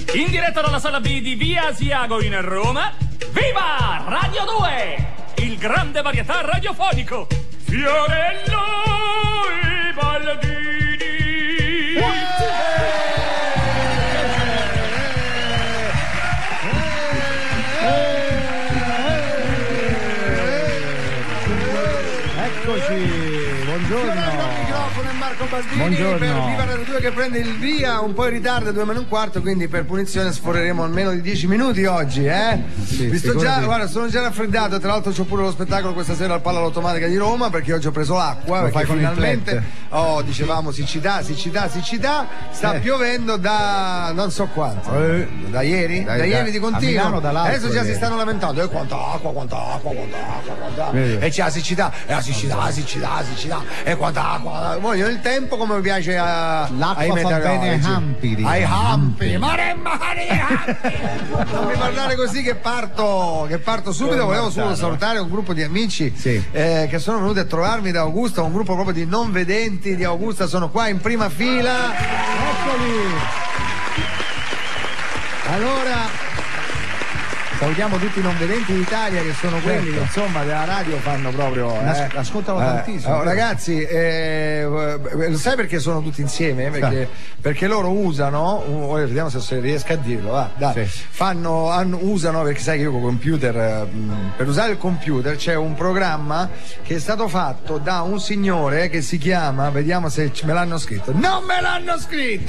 In diretta dalla sala B di Via Asiago in Roma, viva Radio 2, il grande varietà radiofonico. Fiorello i Baldini. Eccoci, buongiorno. Marco Baldini. Buongiorno. Per Viva Radio 2 che prende il via un po' in ritardo, 2 meno un quarto, quindi per punizione sforeremo almeno di 10 minuti oggi, Sì, Visto già, guarda, sono già raffreddato, tra l'altro c'ho pure lo spettacolo questa sera al Palla Automatica di Roma, perché oggi ho preso l'acqua, Lo perché fai con finalmente dicevamo siccità, sta piovendo da non so quanto. Da ieri? Da ieri di continuo. Adesso già si stanno lamentando, quanta acqua. E c'è la siccità, e quanta acqua. Voglio il tempo come mi piace l'acqua fa bene ai hampi. Non mi parlare così che parto subito. Volevo solo salutare un gruppo di amici che sono venuti a trovarmi da Augusta, un gruppo proprio di non vedenti di Augusta, sono qua in prima fila. Eccoli. Allora salutiamo tutti i non vedenti d'Italia, che sono quelli che insomma della radio fanno proprio ascoltano tantissimo. Ragazzi, lo sai perché sono tutti insieme? Perché loro usano vediamo se riesco a dirlo, usano, perché sai che io con il computer, per usare il computer c'è un programma che è stato fatto da un signore che si chiama, vediamo se me l'hanno scritto, non me l'hanno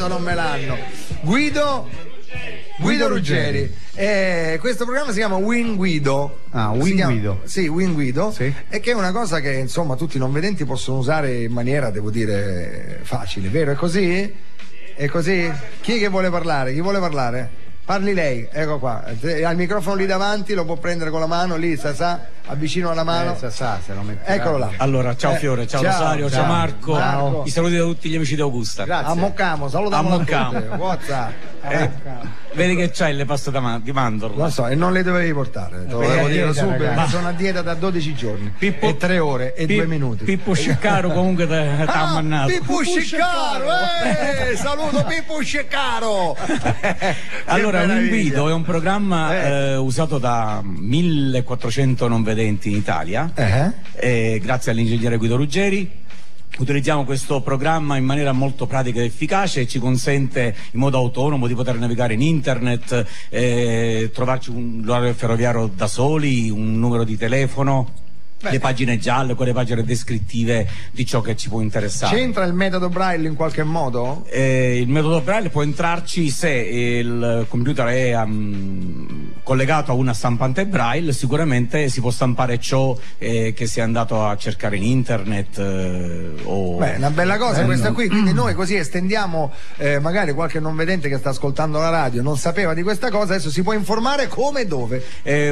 Guido Ruggeri. Questo programma si chiama Win Guido. Guido. Sì, Win Guido. Sì. E che è una cosa che insomma tutti i non vedenti possono usare in maniera, devo dire, facile, vero? È così? È così? Chi è che vuole parlare? Chi vuole parlare? Parli lei, ecco qua. Ha il microfono lì davanti, lo può prendere con la mano, lì, avvicino alla mano. Se lo eccolo là. Allora, ciao Fiore, ciao Rosario, ciao Marco. I saluti da tutti gli amici di Augusta. Grazie. Ammoccamo, salutiamo tutti. WhatsApp. Vedi che c'hai le pasta di mandorla. Lo so, e non le dovevi portare. Te lo devo dire subito. Sono a dieta da 12 giorni. E 3 ore e 2 minuti. Pippo Sciccaro comunque t'ha mannato. Pippo Sciccaro! Saluto Pippo Sciccaro! Allora, Win Guido è un programma usato da 1400 non vedenti in Italia, grazie all'ingegnere Guido Ruggeri. Utilizziamo questo programma in maniera molto pratica ed efficace e ci consente in modo autonomo di poter navigare in internet, trovarci l'orario ferroviario da soli, un numero di telefono. Le pagine gialle, quelle pagine descrittive di ciò che ci può interessare. C'entra il metodo Braille in qualche modo? Il metodo Braille può entrarci se il computer è collegato a una stampante Braille, sicuramente si può stampare ciò che si è andato a cercare in internet. Una bella cosa questa qui, quindi noi così estendiamo, magari qualche non vedente che sta ascoltando la radio non sapeva di questa cosa, adesso si può informare come e dove?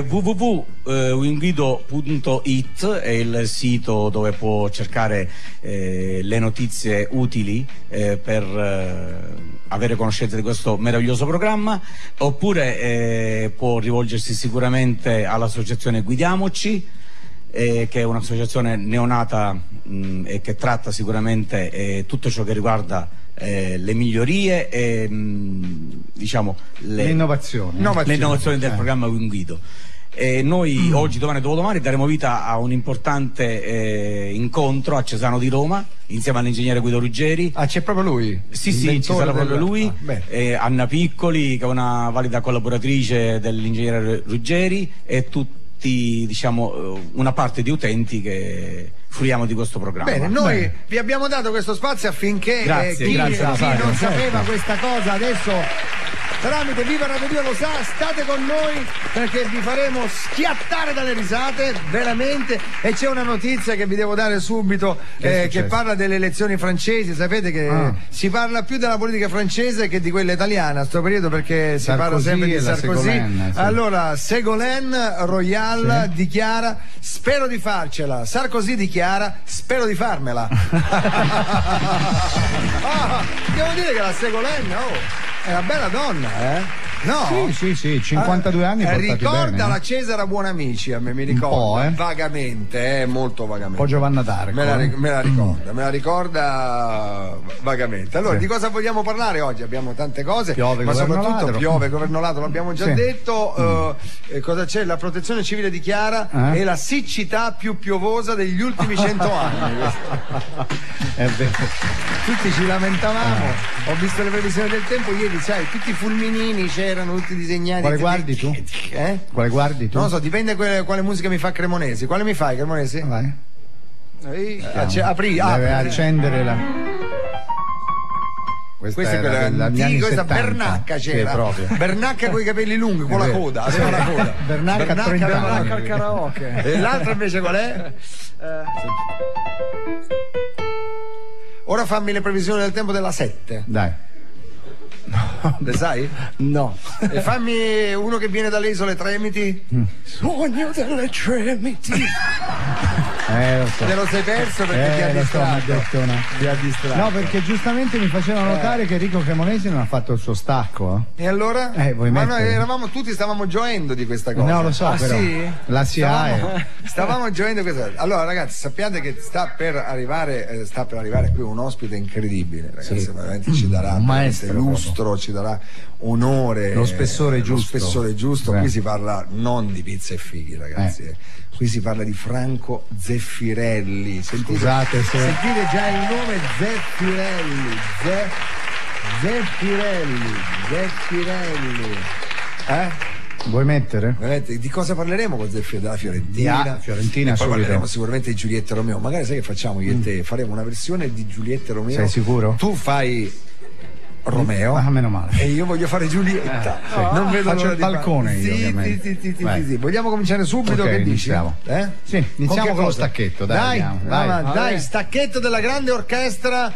www.winguido.it è il sito dove può cercare le notizie utili per avere conoscenza di questo meraviglioso programma, oppure può rivolgersi sicuramente all'associazione Guidiamoci, che è un'associazione neonata e che tratta sicuramente tutto ciò che riguarda le migliorie e l'innovazione del programma Win Guido. E noi oggi, domani e dopodomani daremo vita a un importante incontro a Cesano di Roma insieme all'ingegnere Guido Ruggeri. C'è proprio lui? Sì, ci sarà proprio lui. Anna Piccoli, che è una valida collaboratrice dell'ingegnere Ruggeri, e tutti, una parte di utenti che fruiamo di questo programma. Bene, noi vi abbiamo dato questo spazio affinché chi non sapeva questa cosa adesso tramite Viva Radio 2 lo sa, state con noi perché vi faremo schiattare dalle risate, veramente. E c'è una notizia che vi devo dare subito, che parla delle elezioni francesi. Sapete che si parla più della politica francese che di quella italiana a sto periodo, perché si parla sempre di Sarkozy. Allora, Ségolène Royal dichiara: spero di farcela. Sarkozy dichiara: spero di farmela. Devo dire che la Ségolène è una bella donna, No? Sì, 52 anni portati ricorda bene. la Cesara Buonamici, a me mi ricorda vagamente, molto vagamente. Un po' Giovanna d'Arco. Me la ricorda vagamente. Allora, di cosa vogliamo parlare oggi? Abbiamo tante cose, ma soprattutto piove, governo ladro, l'abbiamo già detto. Cosa c'è? La protezione civile dichiara è la siccità più piovosa degli ultimi 100 anni. È vero. Tutti ci lamentavamo, ho visto le previsioni del tempo ieri, sai, tutti i fulminini c'erano, tutti disegnati. Quale guardi tu? Quale guardi tu? Non lo so, dipende quale musica mi fa Cremonesi. Quale mi fai Cremonesi? Vai. Apri. Deve accendere la... Questa è quella questa Bernacca c'era. Sì, Bernacca con i capelli lunghi, con la coda. Aveva la coda. Bernacca al karaoke. E l'altra invece qual è? Ora fammi le previsioni del tempo della 7. Dai. Le sai? No. E fammi uno che viene dalle isole Tremiti. Sogno delle Tremiti. Lo so. Te lo sei perso perché ti ha distratto. Ti ha distratto. No, perché giustamente mi facevano notare che Enrico Cremonesi non ha fatto il suo stacco. E allora? Ma noi eravamo tutti, stavamo gioendo di questa cosa. No, lo so, però. Sì? La SIAE. Stavamo gioendo di questa cosa. Allora, ragazzi, sappiate che sta per arrivare qui un ospite incredibile, ragazzi. Sì. Veramente ci darà un maestro lustro, ci darà onore. Lo spessore giusto. Qui si parla non di pizza e fighi, ragazzi. Qui si parla di Franco Zeffirelli. Sentite già il nome Zeffirelli. Zeffirelli. Vuoi mettere? Di cosa parleremo con Zeffirelli? Della Fiorentina. Fiorentina poi parleremo sicuramente di Giulietta Romeo. Magari sai che facciamo io e te? Faremo una versione di Giulietta Romeo. Sei sicuro? Tu fai Romeo, meno male. E io voglio fare Giulietta. Non vedo l'ora il balcone. Sì. Vogliamo cominciare subito? Che dici? Iniziamo. Sì, iniziamo con lo stacchetto. Dai, stacchetto della grande orchestra.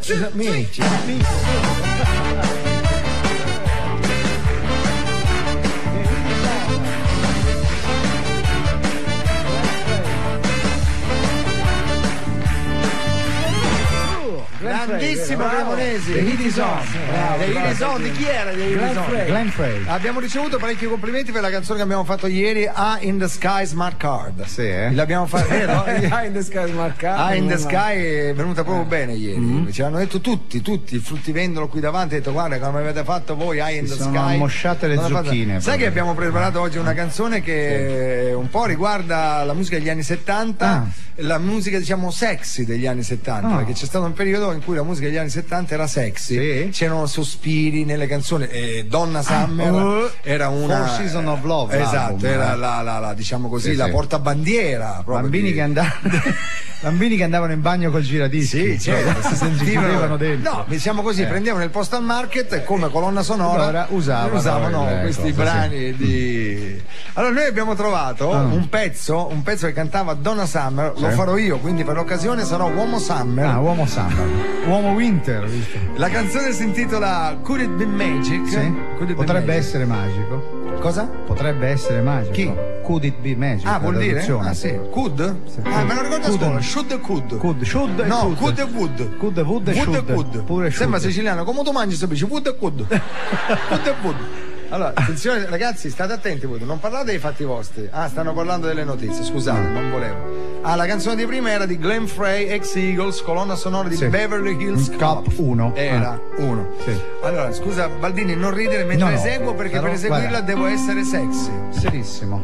Grandissimo Cremonesi. The Heat is on. Di chi era? Glenn Frey. Abbiamo ricevuto parecchi complimenti per la canzone che abbiamo fatto ieri, In the Sky Smart Card. Sì, l'abbiamo fatto. In the Sky Smart Card. In the Sky è venuta proprio bene ieri. Ci hanno detto tutti, il fruttivendolo qui davanti, ha detto guarda come avete fatto voi, in the Sky. Sono ammosciate le zucchine. Sai che abbiamo preparato oggi una canzone che un po' riguarda la musica degli anni 70, la musica diciamo sexy degli anni 70, perché c'è stato un periodo in cui la musica degli anni 70 era sexy, c'erano sospiri nelle canzoni, Donna Summer era una Four Seasons of Love, esatto, era la diciamo così, la portabandiera bambini che andavano in bagno col giradischi, si sentivano dentro. No, diciamo così, prendevano il Postal Market e come colonna sonora usavano questi brani di... Allora noi abbiamo trovato un pezzo che cantava Donna Summer, lo farò io, quindi per l'occasione sarò Uomo Summer. Uomo Winter, visto? La canzone si intitola Could It Be Magic? Potrebbe essere magico. Cosa? Potrebbe essere magico. Chi? Could it be magic? Vuol dire? Sì. Could? Me lo ricordo a scuola. Should e could. No, could e would. Would e could. Pure sembra siciliano. Come tu mangi, capisci? Would e could. Could e would. Allora, attenzione ragazzi, state attenti voi, non parlate dei fatti vostri. Stanno parlando delle notizie, scusate, non volevo. La canzone di prima era di Glenn Frey, ex Eagles, colonna sonora di Beverly Hills Cop 1. Era 1. Allora, scusa Baldini, non ridere mentre eseguo perché per eseguirla devo essere sexy. Serissimo.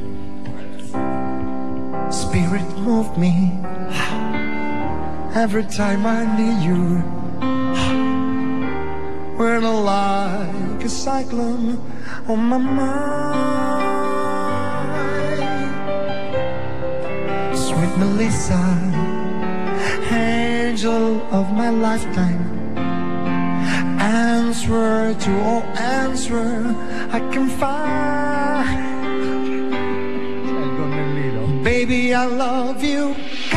Spirit move me every time I need you. When I like a cyclone on my mind. Sweet Melissa, angel of my lifetime. Answer to all answer I can find. Baby, I love you.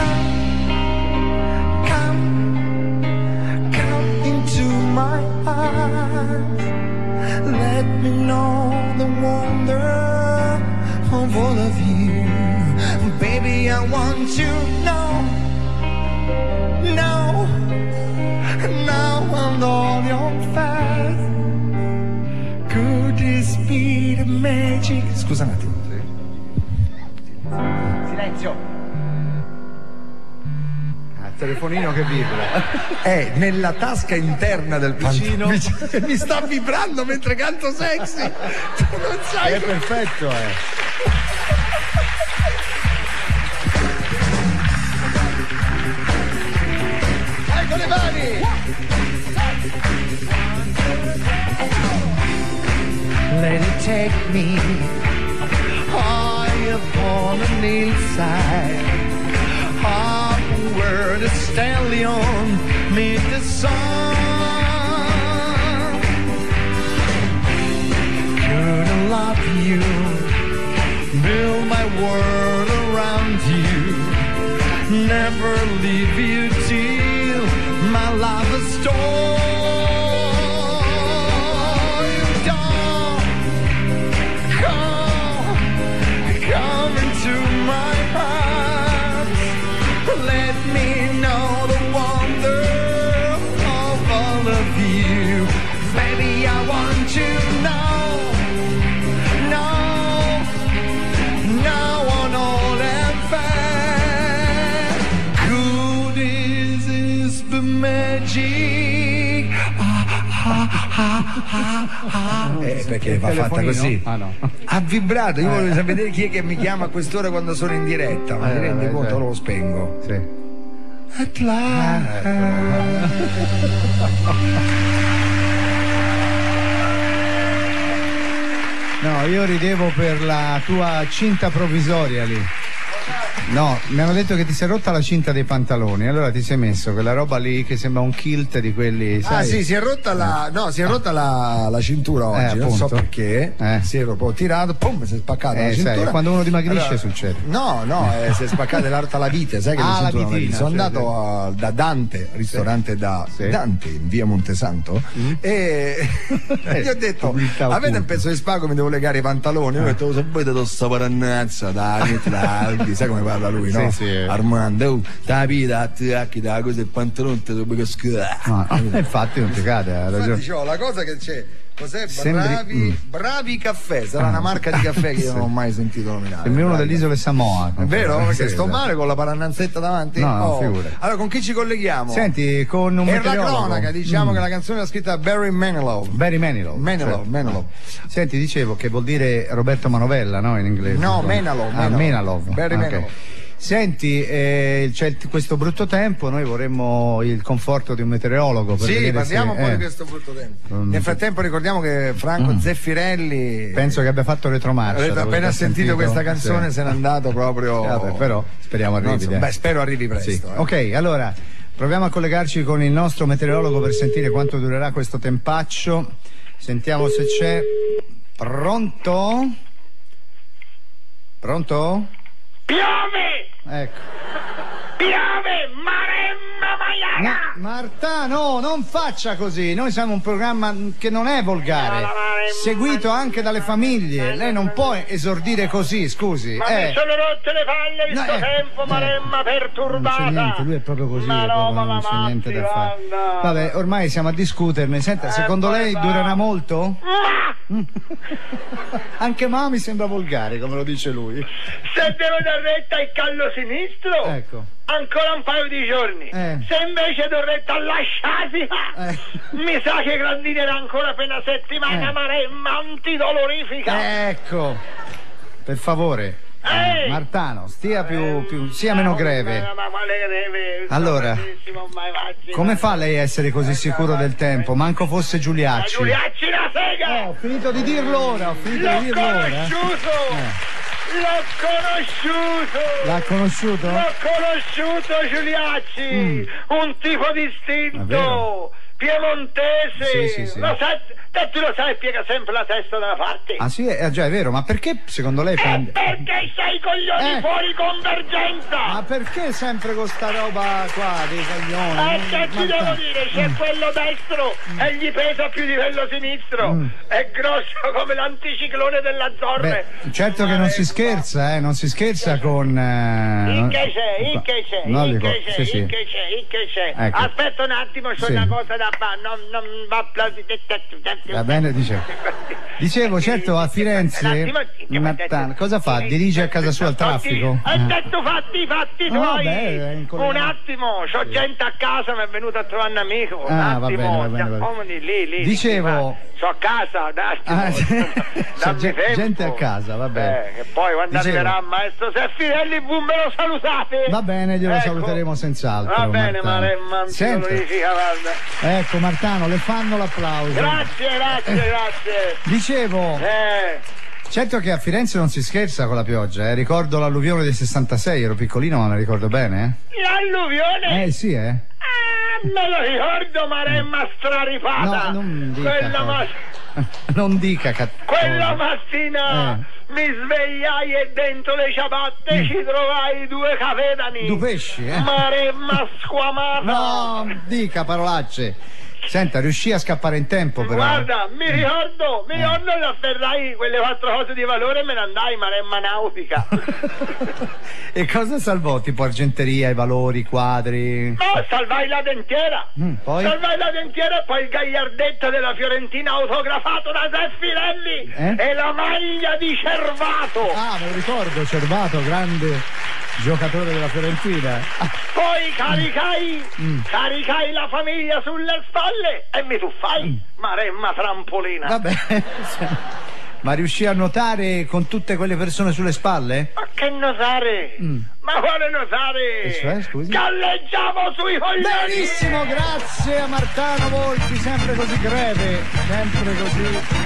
Come into my eyes. Let me know the wonder of all of you. Baby, I want to know. Now and all your facts. Could it this be the magic? Scusa un attimo. Silenzio. Telefonino che vibra. È nella tasca interna del vicino. Mi sta vibrando mentre canto Sexy. Tu non sai. È perfetto, Vai con le mani. Let it take me high upon an hillside. Where the stallion meet the sun. Gonna love you, build my world around you, never leave you till my love is stolen. Come into my heart. Let me know the wonder of all of you. Baby, I want to know on all and fair. Good is the magic. Perché va fatta così? Ah, no. Ha vibrato, io voglio sapere chi è che mi chiama a quest'ora quando sono in diretta, ma ti rendi conto? Lo spengo. Sì. At last. No, io ridevo per la tua cinta provvisoria lì. No, mi hanno detto che ti sei rotta la cinta dei pantaloni, allora ti sei messo quella roba lì che sembra un kilt di quelli, sai? Ah sì, si è rotta la cintura oggi, non so perché, si è proprio tirato, pum, si è spaccata la cintura. Sai, quando uno dimagrisce succede. No, si è spaccata la vite, sai che la vitina, sono andato da Dante, ristorante Dante in via Montesanto, e gli ho detto, avete un pezzo di spago, mi devo legare i pantaloni, io ho detto, se voi te sta parannazza, dai, sai come parla lui, no? Sì. Armando, da vita, attacchi da cosa il pantalone te lo puoi infatti non ti cade, ha ragione. Infatti la cosa che c'è, cos'è? Bravi caffè, sarà una marca di caffè che io non ho mai sentito nominare. Sembri uno delle isole Samoa. È vero? Perché sto male con la parannanzetta davanti? No, figura. Allora, con chi ci colleghiamo? Senti, con un meteorologo. Per la cronaca, diciamo che la canzone è scritta Barry Manilow. Manilow. Senti, dicevo che vuol dire Roberto Manovella, no? In inglese. No, Manilow. Barry Manilow. Senti, c'è questo brutto tempo, noi vorremmo il conforto di un meteorologo per vedere parliamo un po' di questo brutto tempo. Nel frattempo ricordiamo che Franco Zeffirelli penso che abbia fatto retromarcia. Appena ha sentito questa canzone se n'è andato proprio. Però speriamo arrivi. Spero arrivi presto. Sì. Ok, allora proviamo a collegarci con il nostro meteorologo per sentire quanto durerà questo tempaccio. Sentiamo se c'è. Pronto? Piove! Ecco. Piove! Maremma maiala! Marta, no, non faccia così. Noi siamo un programma che non è volgare, seguito anche dalle famiglie. Lei non può esordire così, scusi. Ma mi sono rotte le palle in sto tempo, Maremma perturbata. Non c'è niente, lui è proprio così, non c'è niente da fare. Vabbè, ormai siamo a discuterne. Senta, secondo lei durerà molto? Anche mi sembra volgare, come lo dice lui. Se devo dar retta al callo sinistro, ecco, ancora un paio di giorni. Se invece do retta alla sciatica, mi sa che grandinerà ancora per una settimana, Maremma antidolorifica. Ecco, per favore. Martano, stia sia meno greve. Allora, come fa lei a essere così sicuro del tempo? Manco fosse Giuliacci. Giuliacci la sega! Ho finito di dirlo ora, L'ha conosciuto Giuliacci, un tipo distinto, piemontese. Sì. Tu lo sai, piega sempre la testa da una parte. Ah sì, già è vero, ma perché secondo lei prende... Perché sei coglioni fuori convergenza! Ma perché sempre con sta roba qua dei coglioni? Che ti devo dire, c'è quello destro e gli pesa più di quello sinistro. È grosso come l'anticiclone della Zorre. Certo che non si scherza, non si scherza con... In che c'è? Ecco. Aspetta un attimo, c'è una cosa da fare, non va attimo. Va bene, dicevo, certo, a Firenze Martano, cosa fa? Dirige a casa sua il traffico? Ho detto fatti tuoi. Un attimo, c'ho gente a casa, mi è venuto a trovare un amico. Un attimo, va bene. Lì. Dicevo, sto a casa, gente a casa, va bene. E poi quando arriverà il maestro Seffinelli, me lo salutate. Va bene, glielo saluteremo senz'altro. Va bene, Martano. Ecco, Martano, le fanno l'applauso. Grazie. Dicevo, certo che a Firenze non si scherza con la pioggia, ricordo l'alluvione del 66, ero piccolino ma me la ricordo bene. L'alluvione? Sì, me lo ricordo, Maremma straripata. No, non dica. Non dica cattivo. Quella mattina mi svegliai e dentro le ciabatte ci trovai 2 cavedani. 2 pesci, Maremma squamata. No, dica parolacce. Senta, riuscì a scappare in tempo però. Guarda, mi ricordo che afferrai quelle 4 cose di valore e me ne andai, Maremma nautica. E cosa salvò? Tipo argenteria, i valori, i quadri? No, salvai la dentiera. Poi? Salvai la dentiera e poi il gagliardetto della Fiorentina autografato da Seffinelli e la maglia di Cervato. Ah, me lo ricordo, Cervato, grande giocatore della Fiorentina. Poi caricai la famiglia sulle spalle e mi tuffai, Maremma trampolina. Vabbè. Ma riuscì a nuotare con tutte quelle persone sulle spalle? Ma che nuotare? Ma quale nuotare? Cioè, scusi? Galleggiavo sui coglioni! Benissimo, grazie a Martano Volpi, sempre così greve, sempre così.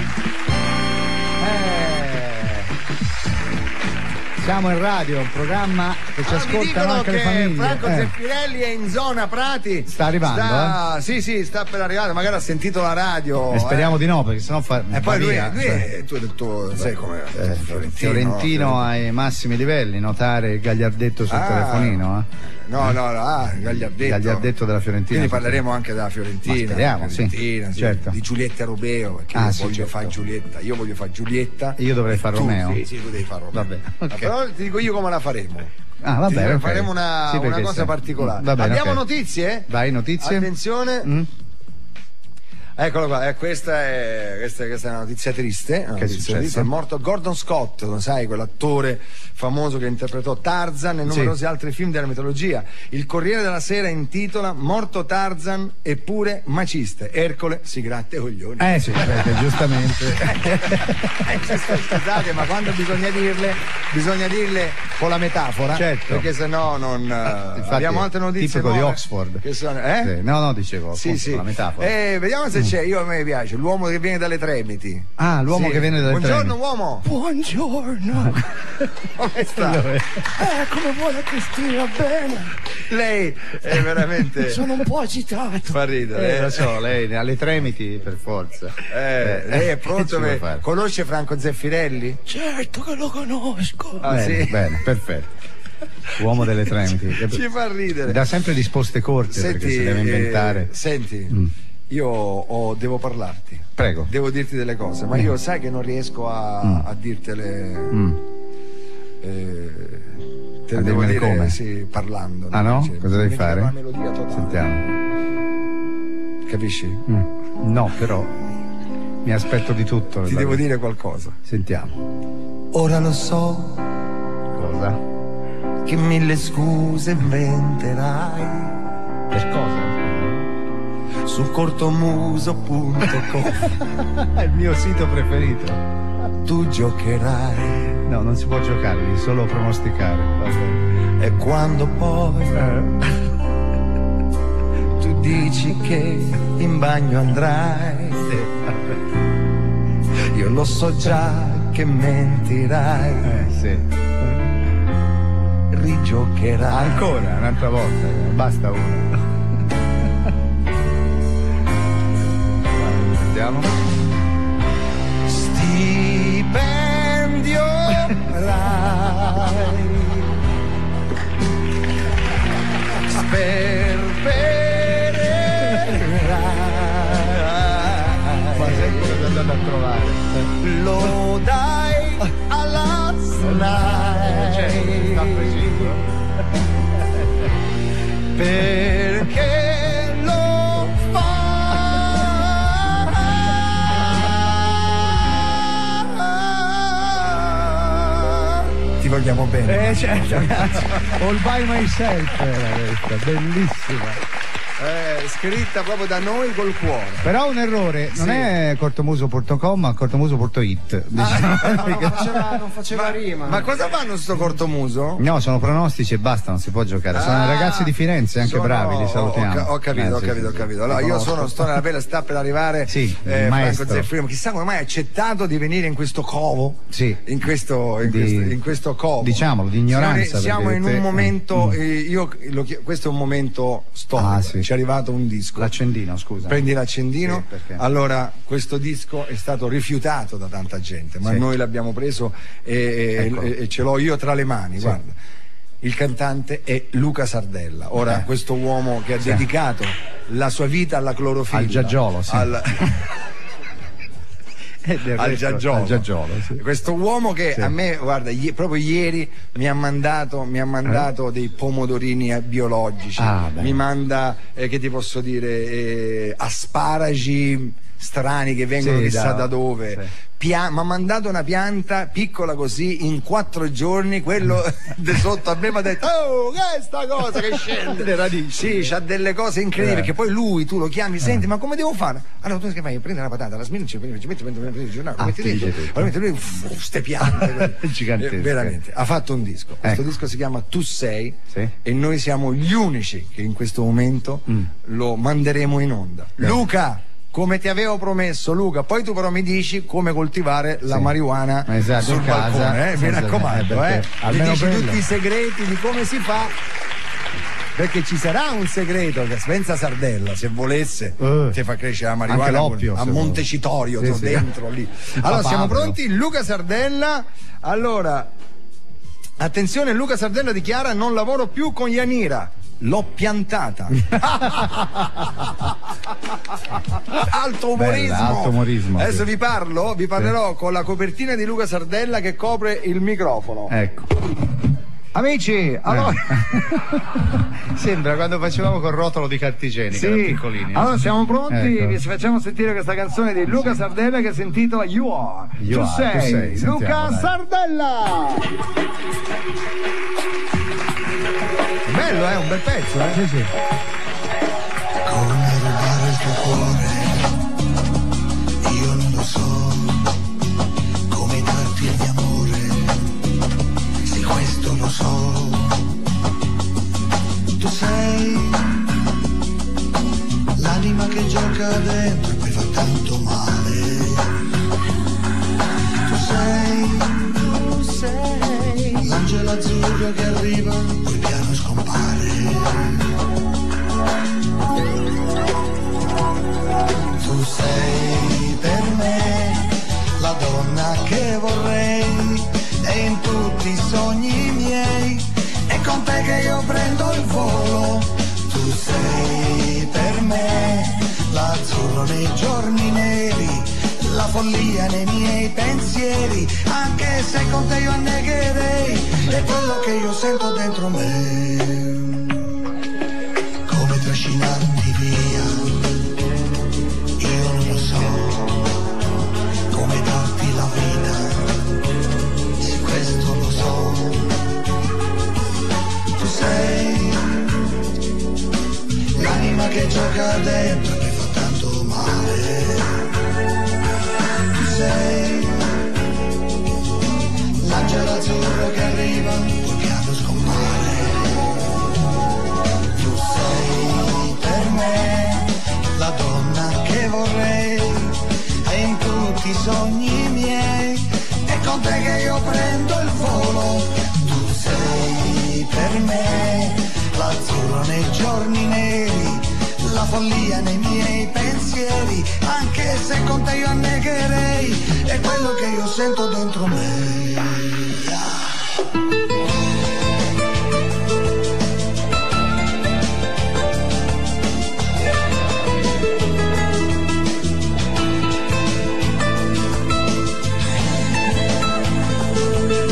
Siamo in radio, un programma che ci ascoltano anche le famiglie. Franco Zeffirelli è in zona Prati. Sta arrivando? Sì, sta per arrivare, magari ha sentito la radio. E speriamo di no, perché sennò fa. E poi lui via. Tu hai detto, sai come Fiorentino ai massimi livelli, notare il gagliardetto sul telefonino. No, Gagliardetto della Fiorentina. Quindi parleremo anche della Fiorentina. Speriamo, certo. Di Giulietta Romeo, perché io voglio fare Giulietta. Io voglio fare Giulietta. Io dovrei fare Romeo. Sì, tu devi fare Romeo. Vabbè, okay. Però ti dico io come la faremo. Va bene, faremo una cosa particolare. Abbiamo notizie? Vai, notizie. Attenzione. Eccolo qua, questa è una notizia triste. È morto Gordon Scott, lo sai, quell'attore famoso che interpretò Tarzan e numerosi altri film della mitologia. Il Corriere della Sera intitola "Morto Tarzan eppure maciste. Ercole si gratta i coglioni". Sì, giustamente. Scusate, ma quando bisogna dirle con la metafora, certo, perché sennò non. Infatti, abbiamo altre notizie. Tipico di Oxford. Che sono, Sì. No, dicevo, sì. la metafora. Vediamo se c'è. A me piace l'uomo che viene dalle Tremiti. L'uomo che viene dalle Tremiti. Buongiorno uomo. Buongiorno. Come sta? Come vuole Cristina, bene. Lei è veramente. Sono un po' agitato. Fa ridere. Lo so, lei alle Tremiti per forza. Lei è pronto per. Conosce Franco Zeffirelli? Certo che lo conosco. Bene, perfetto. Uomo delle Tremiti. Ci fa ridere. Dà sempre risposte corte. Senti, perché si deve inventare. Senti. Io devo parlarti. Prego. Devo dirti delle cose, ma io sai che non riesco a dirtele. Te le devo dire come? Sì, parlando. No? Cosa devi fare? Una melodia totale. Sentiamo. Capisci? No, però mi aspetto di tutto. Ti devo dire qualcosa. Sentiamo. Ora lo so. Cosa? Che 1000 scuse inventerai. Per cosa? Su cortomuso.com è il mio sito preferito. Tu giocherai. No, non si può giocare, solo pronosticare. E quando poi tu dici che in bagno andrai, io lo so già che mentirai. Rigiocherai. Ancora, un'altra volta, basta uno. Stipendio Rai, sperpererai. Ma sempre lo andate a trovare. Lo dai alla SNAI. Sta preciso. Perché lo fai? ti vogliamo bene. Certo, All by myself era questa, bellissima. Scritta proprio da noi col cuore. Però un errore, non è cortomuso.com ma cortomuso.it. Non faceva rima. Ma cosa fanno sto cortomuso? No, sono pronostici e basta, non si può giocare. Sono ragazzi di Firenze, anche bravi, li salutiamo. Ho capito. Allora, io sto nella bella, sta per arrivare Franco Zeffirino. Chissà come mai ha accettato di venire in questo covo. Sì. In questo covo. Diciamo, di ignoranza. Siamo in un momento, questo è un momento storico. Sì. Ci è arrivato un disco. L'accendino, scusa. Prendi l'accendino. Sì, allora, questo disco è stato rifiutato da tanta gente, ma noi l'abbiamo preso e ce l'ho io tra le mani. Sì. Guarda, il cantante è Luca Sardella. Ora, questo uomo che ha dedicato la sua vita alla clorofilla, al giaggiolo, al Giaggiolo. Sì. Questo uomo che a me, guarda, proprio ieri mi ha mandato dei pomodorini biologici, mi manda, che ti posso dire, asparagi strani che vengono chissà da dove. Mi ha mandato una pianta piccola così in 4 giorni, quello di sotto a me mi ha detto: oh, che è sta cosa che scende le radici. Sì, c'ha delle cose incredibili, perché poi lui, tu lo chiami, senti, ma come devo fare? Allora tu che fai? Prendi una patata, la sminci, ci metti il giornale, lo metti dentro, lo metti lì, queste piante gigantesche. Veramente, ha fatto un disco. Questo disco si chiama Tu sei, e noi siamo gli unici che in questo momento lo manderemo in onda. Luca, come ti avevo promesso, Luca, poi tu però mi dici come coltivare la marijuana sul balcone, mi raccomando, mi dici tutti i segreti di come si fa, perché ci sarà un segreto che Spenza Sardella, se volesse, ti fa crescere la marijuana a Montecitorio, dentro lì. Allora, siamo pronti? Luca Sardella, allora, attenzione, Luca Sardella dichiara: non lavoro più con Yanira, l'ho piantata. Alto umorismo. Adesso vi parlerò con la copertina di Luca Sardella che copre il microfono. Ecco. Amici, allora sembra quando facevamo col rotolo di carta igienica, piccolini. Allora siamo pronti, vi facciamo sentire questa canzone di Luca Sardella che si intitola You Are. Tu sei. Luca Sardella. Bello, un bel pezzo, Sì. Come rubare il tuo cuore, io non lo so. Come darti il mio amore, sì, questo lo so. Tu sei l'anima che gioca dentro e poi fa tanto male. Tu sei l'angelo azzurro che arriva, poi piano scompare. Tu sei per me la donna che vorrei, e in tutti i sogni miei è con te che io prendo il volo. Tu sei per me l'azzurro nei giorni neri, la follia nei miei pensieri, anche se con te io annegherei, è quello che io sento dentro me, come trascinarti via, io non lo so, come darti la vita, sì, questo lo so. Tu sei l'anima che gioca dentro e mi fa tanto male. Sei l'angelo azzurro che arriva, poi piano scompare. Tu sei per me la donna che vorrei, e in tutti i sogni miei è con te che io prendo il volo. Tu sei per me l'azzurro nei giorni neri, la follia nei miei pensieri, anche se con te io annegherei, è quello che io sento dentro me.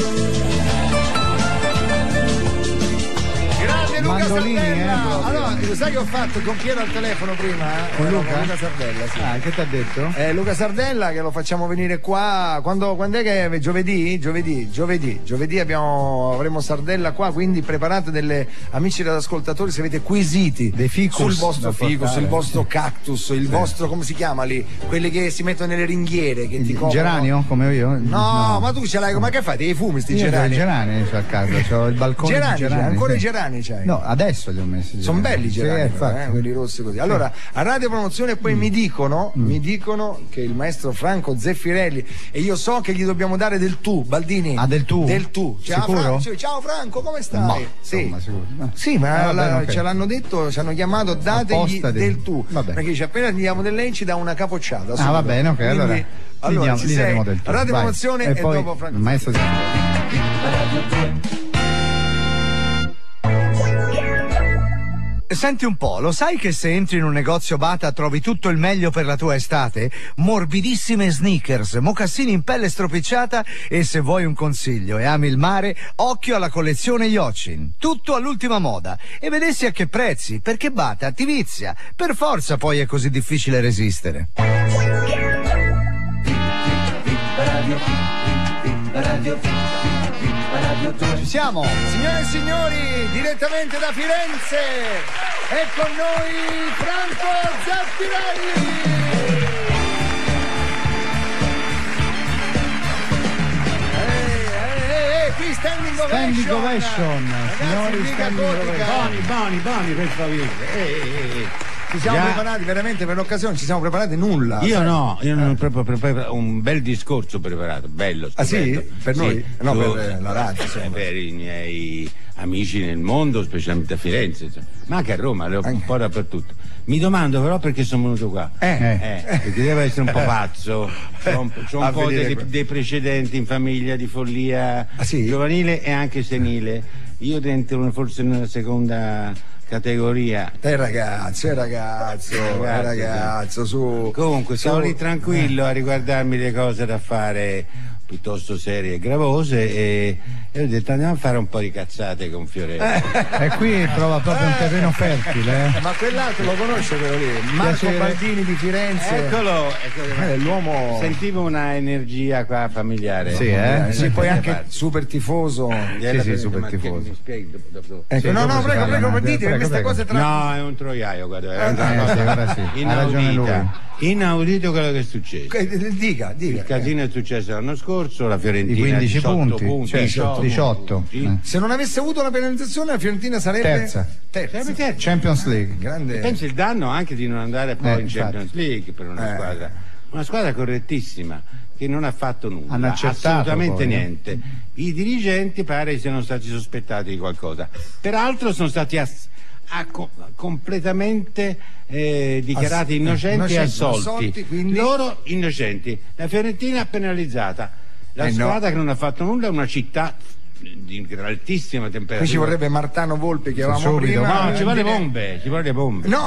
Grande Luca Sardella. Allora, Fabio, sai che ho fatto con chi era al telefono prima? Con Luca? Luca Sardella, sì. Che ti ha detto? Luca Sardella, che lo facciamo venire qua quando è che è? Giovedì avremo Sardella qua, quindi preparate delle amici radioascoltatori, se avete quesiti dei ficus sul vostro ficus, il vostro cactus, il vostro, come si chiama lì? Quelli che si mettono nelle ringhiere che ti coprono. Geranio come io? No, ma tu ce l'hai, ma che fai? Dei fumi sti gerani? I gerani a casa, c'ho il balcone gerani, di gerani. Ancora i gerani c'hai? No, adesso li ho messi. Sono belli i gerani, infatti. quelli rossi così. Allora, a Radio Promozione poi mi dicono che il maestro Franco Zeffirelli, e io so che gli dobbiamo dare del tu, Baldini. Del tu? Del tu. Sicuro? Ciao Franco, come stai? Ma, sì. Insomma, sicuro. Sì, ma ce l'hanno detto, ci hanno chiamato, dategli del tu. Perché dice, appena andiamo del lei ci dà una capocciata. Va bene, ok, quindi, allora gli daremo del tu. Radio Promozione e poi dopo Franco. Maestro Senti un po', lo sai che se entri in un negozio Bata trovi tutto il meglio per la tua estate? Morbidissime sneakers, mocassini in pelle stropicciata e se vuoi un consiglio e ami il mare, occhio alla collezione Yochin. Tutto all'ultima moda. E vedessi a che prezzi, perché Bata ti vizia. Per forza poi è così difficile resistere. Ci siamo, signore e signori, direttamente da Firenze, è con noi Franco Zeffirelli. Qui standing ovation, signori, standing ovation. Boni per favore. Ci siamo preparati veramente per l'occasione, ci siamo preparati nulla. Io non proprio preparato un bel discorso preparato, bello. Stupendo. Ah sì? Per noi? No, per la radio. Per i miei amici nel mondo, specialmente a Firenze, ma anche a Roma, un po' dappertutto. Mi domando però perché sono venuto qua. Perché deve essere un po' pazzo. C'ho un po' dei precedenti in famiglia di follia giovanile e anche senile. Io dentro forse nella seconda categoria. Ragazzo, su. Comunque stavo lì tranquillo a riguardarmi le cose da fare piuttosto serie e gravose e ho detto andiamo a fare un po' di cazzate con Fiorello. E qui trova proprio un terreno fertile. Ma quell'altro lo conosce quello lì? Marco Baldini di Firenze. Eccolo. L'uomo. Sentivo una energia qua familiare. Sì, poi anche super tifoso. Sì, super tifoso. Mi spieghi dopo. Ecco, no, prego, dite queste cose tra. No, è un troiaio, guarda, è una cosa inaudito quello che è successo. Dica. Il casino è successo l'anno scorso, la Fiorentina i 15 punti, 18. Se non avesse avuto la penalizzazione la Fiorentina sarebbe terza. Champions League. Grande. Pensi il danno anche di non andare poi in Champions League per una squadra correttissima che non ha fatto nulla, assolutamente niente. I dirigenti pare siano stati sospettati di qualcosa, peraltro sono stati completamente dichiarati innocenti e assolti. Quindi... loro innocenti, la Fiorentina penalizzata, la squadra che non ha fatto nulla è una città di altissima temperatura. Qui ci vorrebbe Martano Volpe che avevamo prima. No, ci vuole le bombe. No,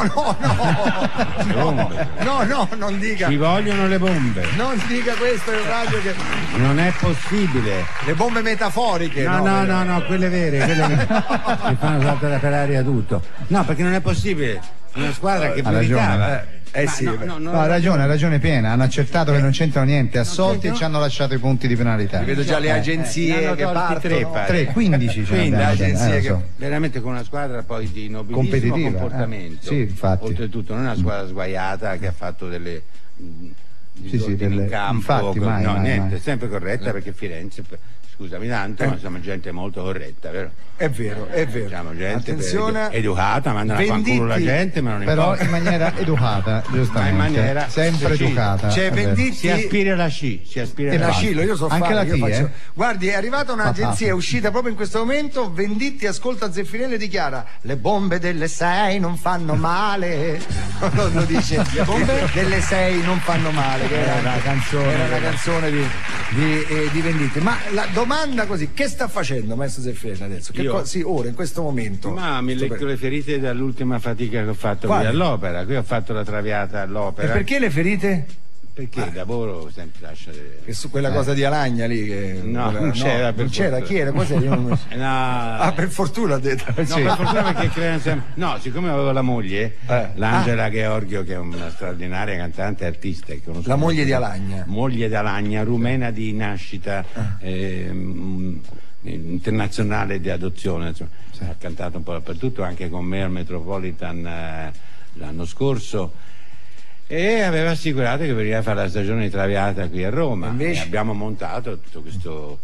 non dica. Ci vogliono le bombe. Non dica questo in radio che non è possibile. Le bombe metaforiche. No, quelle vere, quelle che fanno saltare per aria tutto. No, perché non è possibile. Una squadra che meritava. Ha ragione piena, hanno accettato che non c'entrano niente, assolti e ci hanno lasciato i punti di penalità. Vedo già le agenzie che partono. 15 quindi agenzie che veramente con una squadra poi di nobilissimo comportamento. Oltretutto non è una squadra sguaiata che ha fatto delle in campo, niente, sempre corretta perché Firenze, scusami tanto, ma siamo gente molto corretta, vero? È vero. Siamo gente attenzione, educata, mandano a fanculo la gente, ma non però in maniera educata, giustamente. In maniera sempre educata. Cioè, Venditti si aspira la sci, io so anche fare, la T, Guardi, è arrivata un'agenzia, è uscita proprio in questo momento, Venditti ascolta Zeffirelli e dichiara: le bombe delle 6 non fanno male. Lo dice, le bombe delle 6 non fanno male, che era una canzone di Venditti. Ma la domanda così, che sta facendo maestro Zeffirelli adesso? Ora, in questo momento. Ma mi lecco le ferite dall'ultima fatica che ho fatto qui all'Opera. Qui ho fatto la Traviata all'Opera. E perché le ferite? Perché lavoro sempre lascia che su quella cosa di Alagna lì che non c'era, non c'era, chi era? Cos'è? Per fortuna ha detto. No, per fortuna perché creano sempre. No, siccome avevo la moglie, l'Angela Gheorghiu, che è una straordinaria cantante e artista, la moglie di Alagna. Moglie di Alagna, rumena di nascita, internazionale di adozione, insomma, ha cantato un po' dappertutto, anche con me al Metropolitan l'anno scorso. E aveva assicurato che veniva a fare la stagione di Traviata qui a Roma. E abbiamo montato tutto questo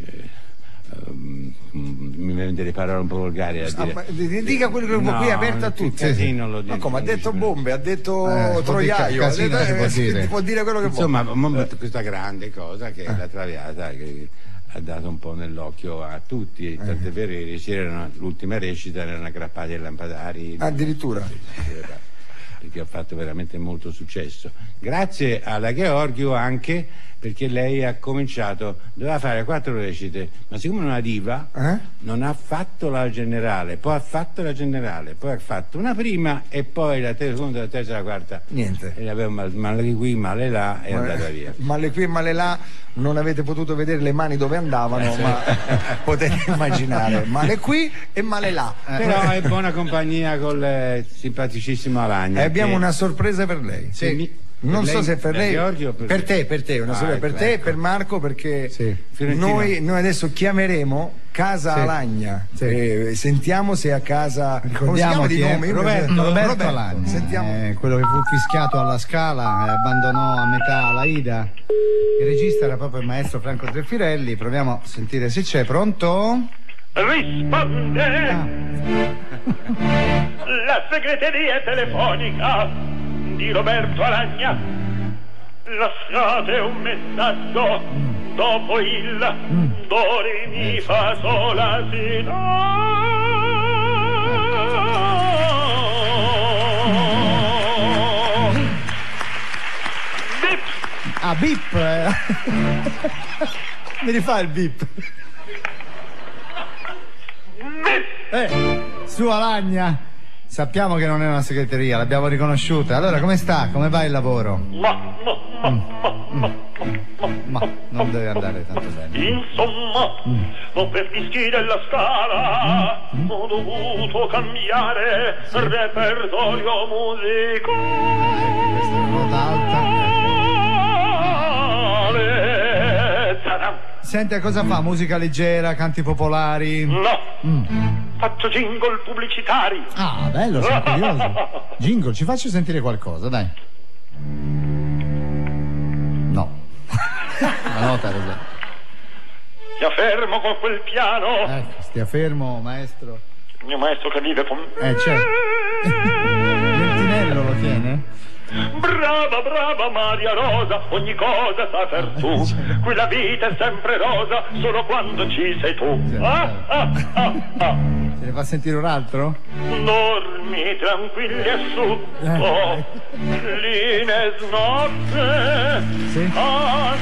mi viene delle parole un po' volgari a dire. Dica quello che qui è aperto a tutti. Casino, lo dico, ma come ha detto bombe, ha detto troiaio, si può dire quello che vuole. Insomma, questa grande cosa che è la Traviata, che ha dato un po' nell'occhio a tutti, tant'è vero che ieri sera l'ultima recita erano aggrappati ai lampadari. Addirittura. Perché ha fatto veramente molto successo. Grazie alla Gheorghiu anche perché lei ha cominciato, doveva fare 4 recite, ma siccome una diva non ha fatto la generale, poi ha fatto la generale, poi ha fatto una prima e poi la seconda, la terza e la quarta. Niente. E aveva male qui, male là e è andata via. Male qui, male là, non avete potuto vedere le mani dove andavano, ma potete immaginare. Male qui e male là. Però è buona compagnia con il simpaticissimo Alagna. E abbiamo una sorpresa per lei. Sì. Non so se per lei, per te, una sorpresa per te e per Marco, perché noi adesso chiameremo Casa Alagna. Sentiamo se a casa. Ricordiamo di nome Roberto Alagna. Sentiamo. Quello che fu fischiato alla Scala e abbandonò a metà l'Aida. Il regista era proprio il maestro Franco Zeffirelli. Proviamo a sentire se c'è. Pronto? Risponde la segreteria telefonica di Roberto Alagna. Lasciate un messaggio dopo il do re mi fa sol la si do. Bip. Mi rifà il bip. Su Alagna. Sappiamo che non è una segreteria, l'abbiamo riconosciuta. Allora, come sta? Come va il lavoro? Ma non deve andare tanto bene. Insomma, per fischi della Scala ho dovuto cambiare repertorio musicale. Questa è una nota alta. Senti, cosa fa? Musica leggera, canti popolari? No. Faccio jingle pubblicitari. Ah, bello, sono curioso. Jingle, ci faccio sentire qualcosa, dai. No. La nota, Rosa. Stia fermo con quel piano. Stia fermo, maestro. Il mio maestro che vive con me. Certo. Lentinello lo tiene? Brava Maria Rosa, ogni cosa sa per tu. Qui la vita è sempre rosa, solo quando ci sei tu. Se ne fa sentire un altro? Dormi tranquilli e su, linee snotte, a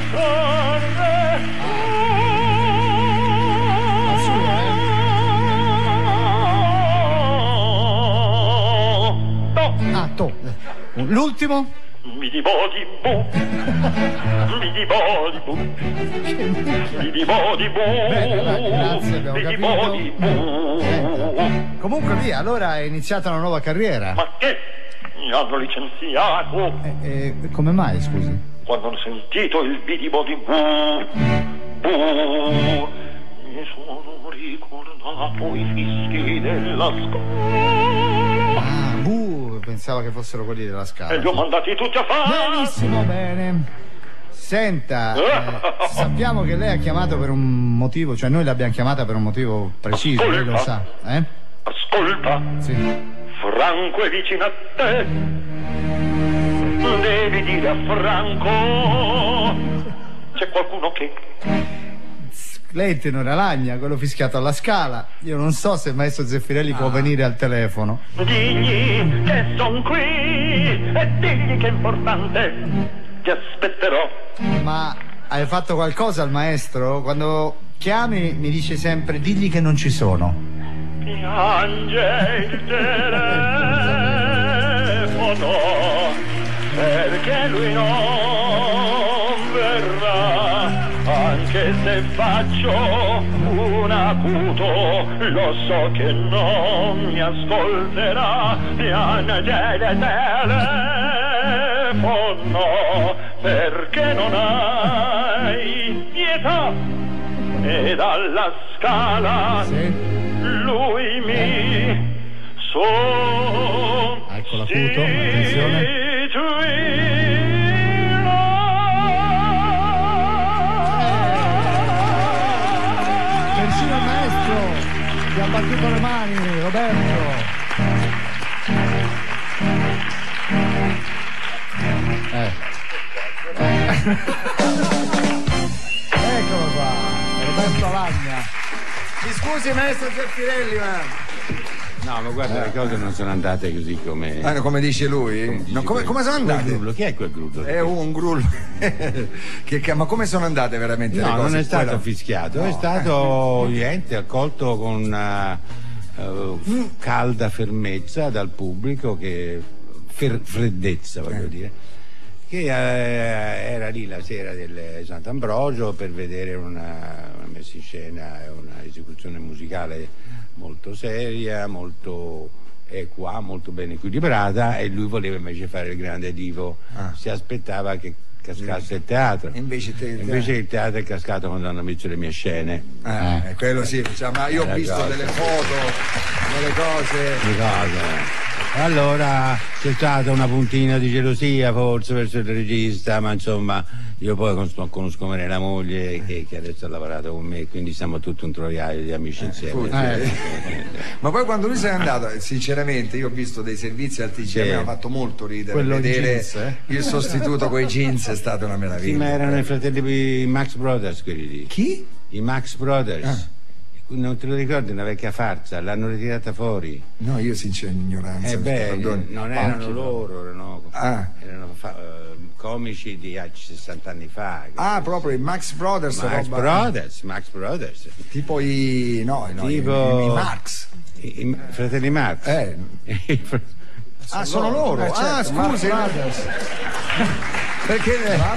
L'ultimo? Mi di bodi bu. Mi di bodi bu. Mi di bodi bu. Grazie, abbiamo capito. Comunque via, allora è iniziata una nuova carriera. Ma che? Mi hanno licenziato. Come mai, scusi? Quando hanno sentito il bidi bodi bu. Mi sono ricordato i fischi della scuola. Pensavo che fossero quelli della Scala. E li ho mandati tutti a fare. Benissimo, bene. Senta, sappiamo che lei ha chiamato per un motivo, cioè noi l'abbiamo chiamata per un motivo preciso, lei lo sa, Ascolta. Sì. Franco è vicino a te. Devi dire a Franco c'è qualcuno che... Lei è il tenore Alagna, quello fischiato alla Scala. Io non so se il maestro Zeffirelli può venire al telefono. Digli che son qui e digli che è importante. Ti aspetterò. Ma hai fatto qualcosa al maestro? Quando chiami mi dice sempre digli che non ci sono. Piange il telefono. perché lui non verrà. Anche se faccio un acuto, lo so che non mi ascolterà. Piangere telefono, perché non hai pietà. E dalla scala lui mi ecco l'acuto, attenzione. Persino il maestro ti ha battuto le mani, Roberto. Eccolo qua, Roberto Alagna. Mi scusi maestro Zeffirelli, ma... No, ma guarda, le cose non sono andate così come... come dice lui? Come sono andate? Grullo. Chi è quel grullo? È un grullo. Ma come sono andate veramente le cose? No, non è stato fischiato, è stato niente, accolto con una calda fermezza dal pubblico, che freddezza, voglio dire, che era lì la sera del Sant'Ambrogio per vedere una messa in scena e una esecuzione musicale molto seria, molto equa, molto ben equilibrata, e lui voleva invece fare il grande divo. Si aspettava che cascasse il teatro, invece il teatro è cascato quando hanno messo le mie scene. Quello sì, ma io ho visto delle foto, delle cose. Allora c'è stata una puntina di gelosia forse verso il regista, ma insomma io poi conosco bene la moglie che adesso ha lavorato con me, quindi siamo tutto un troiaio di amici insieme. Ma poi quando lui se n'è andato, sinceramente io ho visto dei servizi al TG, mi ha fatto molto ridere. Quello vedere jeans, il sostituto con i jeans è stata una meraviglia. Sì, ma erano i fratelli Max Brothers quelli lì. Chi? I Max Brothers. Non te lo ricordi, una vecchia farsa, l'hanno ritirata fuori. No, io sincero ignoranza. Non erano loro, erano comici di 60 anni fa. Proprio i Max Brothers. Max Brothers. Tipo i Marx. I fratelli Marx. Sono loro. Scusi. Perché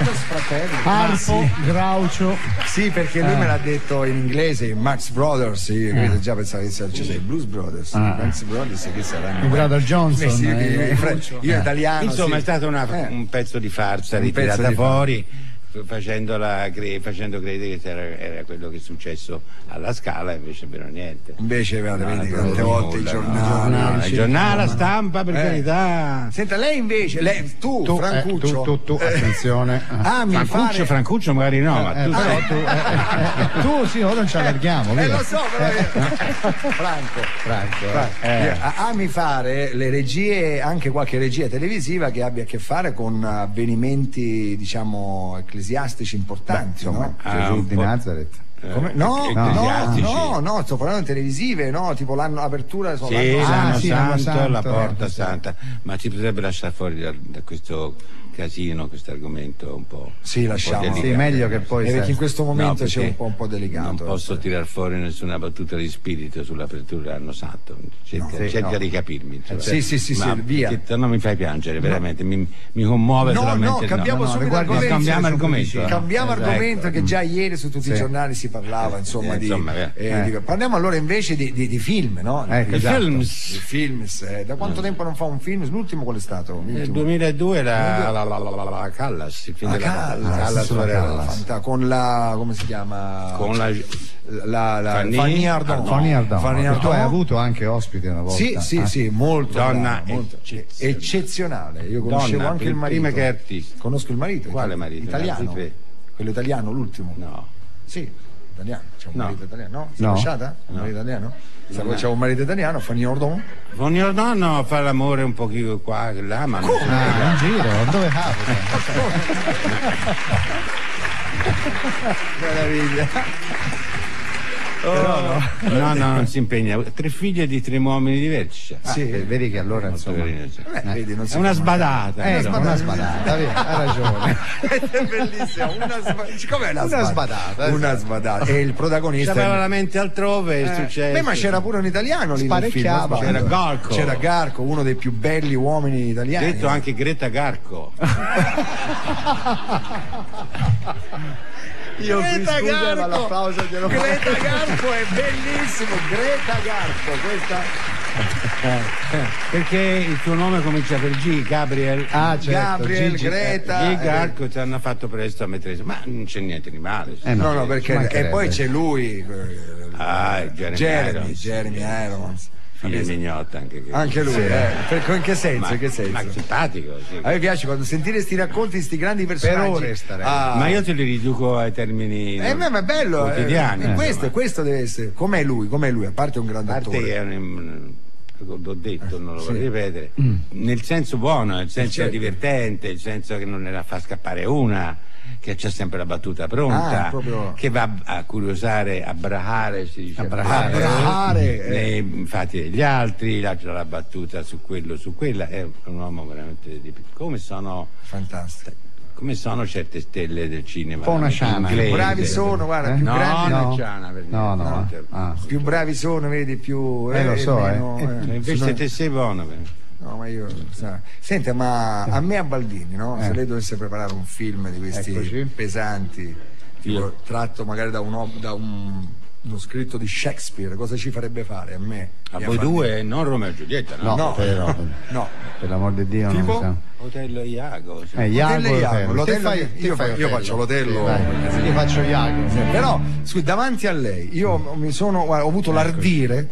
Arsi, Groucho. Sì, perché lui me l'ha detto in inglese, i Max Brothers. Io già pensavo che fosse i Blues Brothers. Max Brothers che saranno i Brother Johnson. Io italiano. Insomma, è stato un pezzo di farsa ritirata fuori. Facendo credere che era quello che è successo alla Scala, invece però niente. Invece vedi tante volte i giornali. Il giornale, la stampa, per carità. Senta, lei invece, tu Francuccio. Tu, attenzione. Francuccio magari no, ma tu sì, ora non ci allarghiamo. Lo so, però Franco. Ami fare le regie, anche qualche regia televisiva che abbia a che fare con avvenimenti, diciamo, ecclesiastici importanti, no? Gesù di Nazareth. No, sto parlando di televisive, no? Tipo l'anno apertura l'anno santo, la porta santa. Ma ci potrebbe lasciare fuori da questo casino, questo argomento un po'. Sì, lasciamo. Sì, meglio che poi. Perché in questo momento c'è un po' delicato. Non posso tirar fuori nessuna battuta di spirito sull'apertura dell'anno santo. Cerca di capirmi. Sì, via. Non mi fai piangere, veramente. Mi commuove solamente. Cambiamo subito argomento. Cambiamo argomento, che già ieri su tutti i giornali si parlava, insomma, parliamo allora invece di film, no? I films. Da quanto tempo non fa un film? L'ultimo qual è stato? Nel 2002 la Callas, il film Callas con la, come si chiama? Con la Fanny Ardant. Tu hai avuto anche ospite una volta. Sì, molto donna eccezionale. Io conoscevo anche il marito. Prima che artista. Conosco il marito. Quale marito? Italiano. Quello italiano, l'ultimo. No. Sì, italiano. C'è un marito italiano? No? No. Lasciata? Un marito italiano? C'è un marito italiano, Fanny Ardant. Fanny Ardant no, fa l'amore un pochino qua e là, ma in giro, dove capita? Meraviglia. No, non si impegna. 3 figlie di 3 uomini diversi. Sì, vedi che allora insomma vedi, non si è una sbadata. Una sbadata, vedi, ha ragione. È bellissimo, com'è una sbadata? Una sbadata. E il protagonista aveva la mente altrove, è successo. Ma c'era pure un italiano lì nel film. C'era Garco, uno dei più belli uomini italiani. Detto anche Greta Garco. Io Greta Garco, ma l'applauso glielo faccio. Greta Garco è bellissimo. Greta Garco, questa perché il tuo nome comincia per G, Gabriel. Certo, Gabriel, Gigi, Greta e Garco ci hanno fatto presto a mettere, ma non c'è niente di male. No, perché e poi c'è lui, Jeremy Irons. Figlio mignotta anche lui, in che senso? Ma simpatico. Sì. A me piace quando sentire sti racconti, sti grandi personaggi. Per ore starei. Ma io te li riduco ai termini ma è bello, quotidiani. Questo deve essere. Com'è lui, a parte un grande attore. Che è l'ho detto, non lo voglio ripetere. Nel senso buono, nel senso divertente, nel senso che non ne la fa scappare una, che c'è sempre la battuta pronta, che va a curiosare, a brahare, si dice, nei fatti degli altri, la battuta su quello, su quella. È un uomo veramente come sono fantastico. Come sono certe stelle del cinema? Un po' una ciana. Più bravi sono, guarda, più bravi. No, ciana per più bravi sono, vedi, più. Lo so, invece te sei buono. No, ma io. Senta, ma a me a Baldini, no? Se lei dovesse preparare un film di questi pesanti, tipo tratto magari da uno scritto di Shakespeare, cosa ci farebbe fare a me? A voi due, non Romeo e Giulietta, no? No. Per l'amor di Dio, tipo? non Otello e Iago. Io faccio l'Otello. Io faccio Iago. Però, scusi, davanti a lei, io ho avuto l'ardire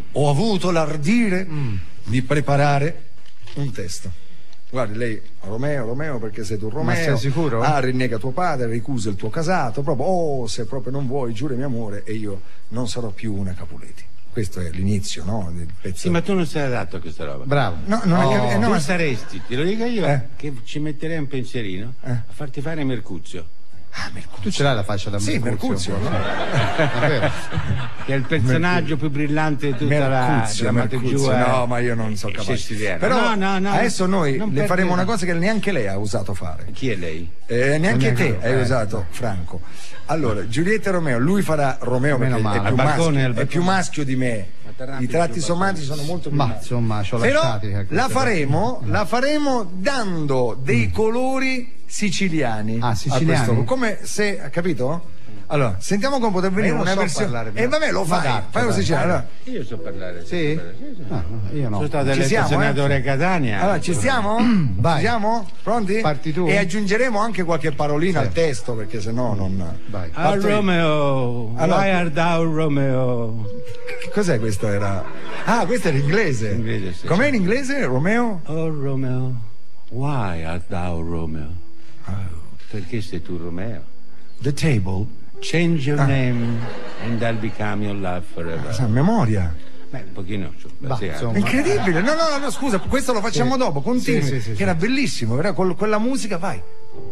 di preparare un testo. Guardi, lei Romeo, perché sei tu Romeo. Ma sei sicuro? Rinnega tuo padre, ricusa il tuo casato, proprio, se proprio non vuoi, giurami amore e io non sarò più una Capuleti. Questo è l'inizio, no? Del pezzo. Sì, ma tu non sei adatto a questa roba. Bravo. Tu saresti, te lo dico io, che ci metterei un pensierino a farti fare Mercuzio. Tu ce l'hai la faccia da Mercuzio? Sì, Mercuzio, no? Che è il personaggio più brillante di tutta la no, ma io non so capace. Però adesso noi le faremo una cosa che neanche lei ha usato fare. Chi è lei? Neanche te hai usato, Franco. Allora, Giulietta e Romeo, lui farà Romeo perché è più maschio di me. I tratti sommati sono molto più maschio. Insomma, c'ho lasciati. La faremo dando dei colori siciliani. Siciliani. Come se, ha capito? Allora, sentiamo come potrebbe venire una versione. Vabbè, lo fai. Fai un siciliano. Allora. Io so parlare. Sì? Io no. Sono stato eletto senatore a Catania. Allora, ci stiamo? Vai. Ci siamo? Pronti? Parti tu. E aggiungeremo anche qualche parolina al testo, perché sennò non. Vai. Romeo, why art thou Romeo? Che cos'è questo? Questo è l'inglese. Sì. Com'è in inglese, Romeo? Oh Romeo, why art thou Romeo? Perché sei tu Romeo? The table. Change your name and I'll become your love forever. A memoria. Un pochino. Incredibile. No, scusa, questo lo facciamo dopo. Continui. Che era bellissimo, era con quella musica, vai.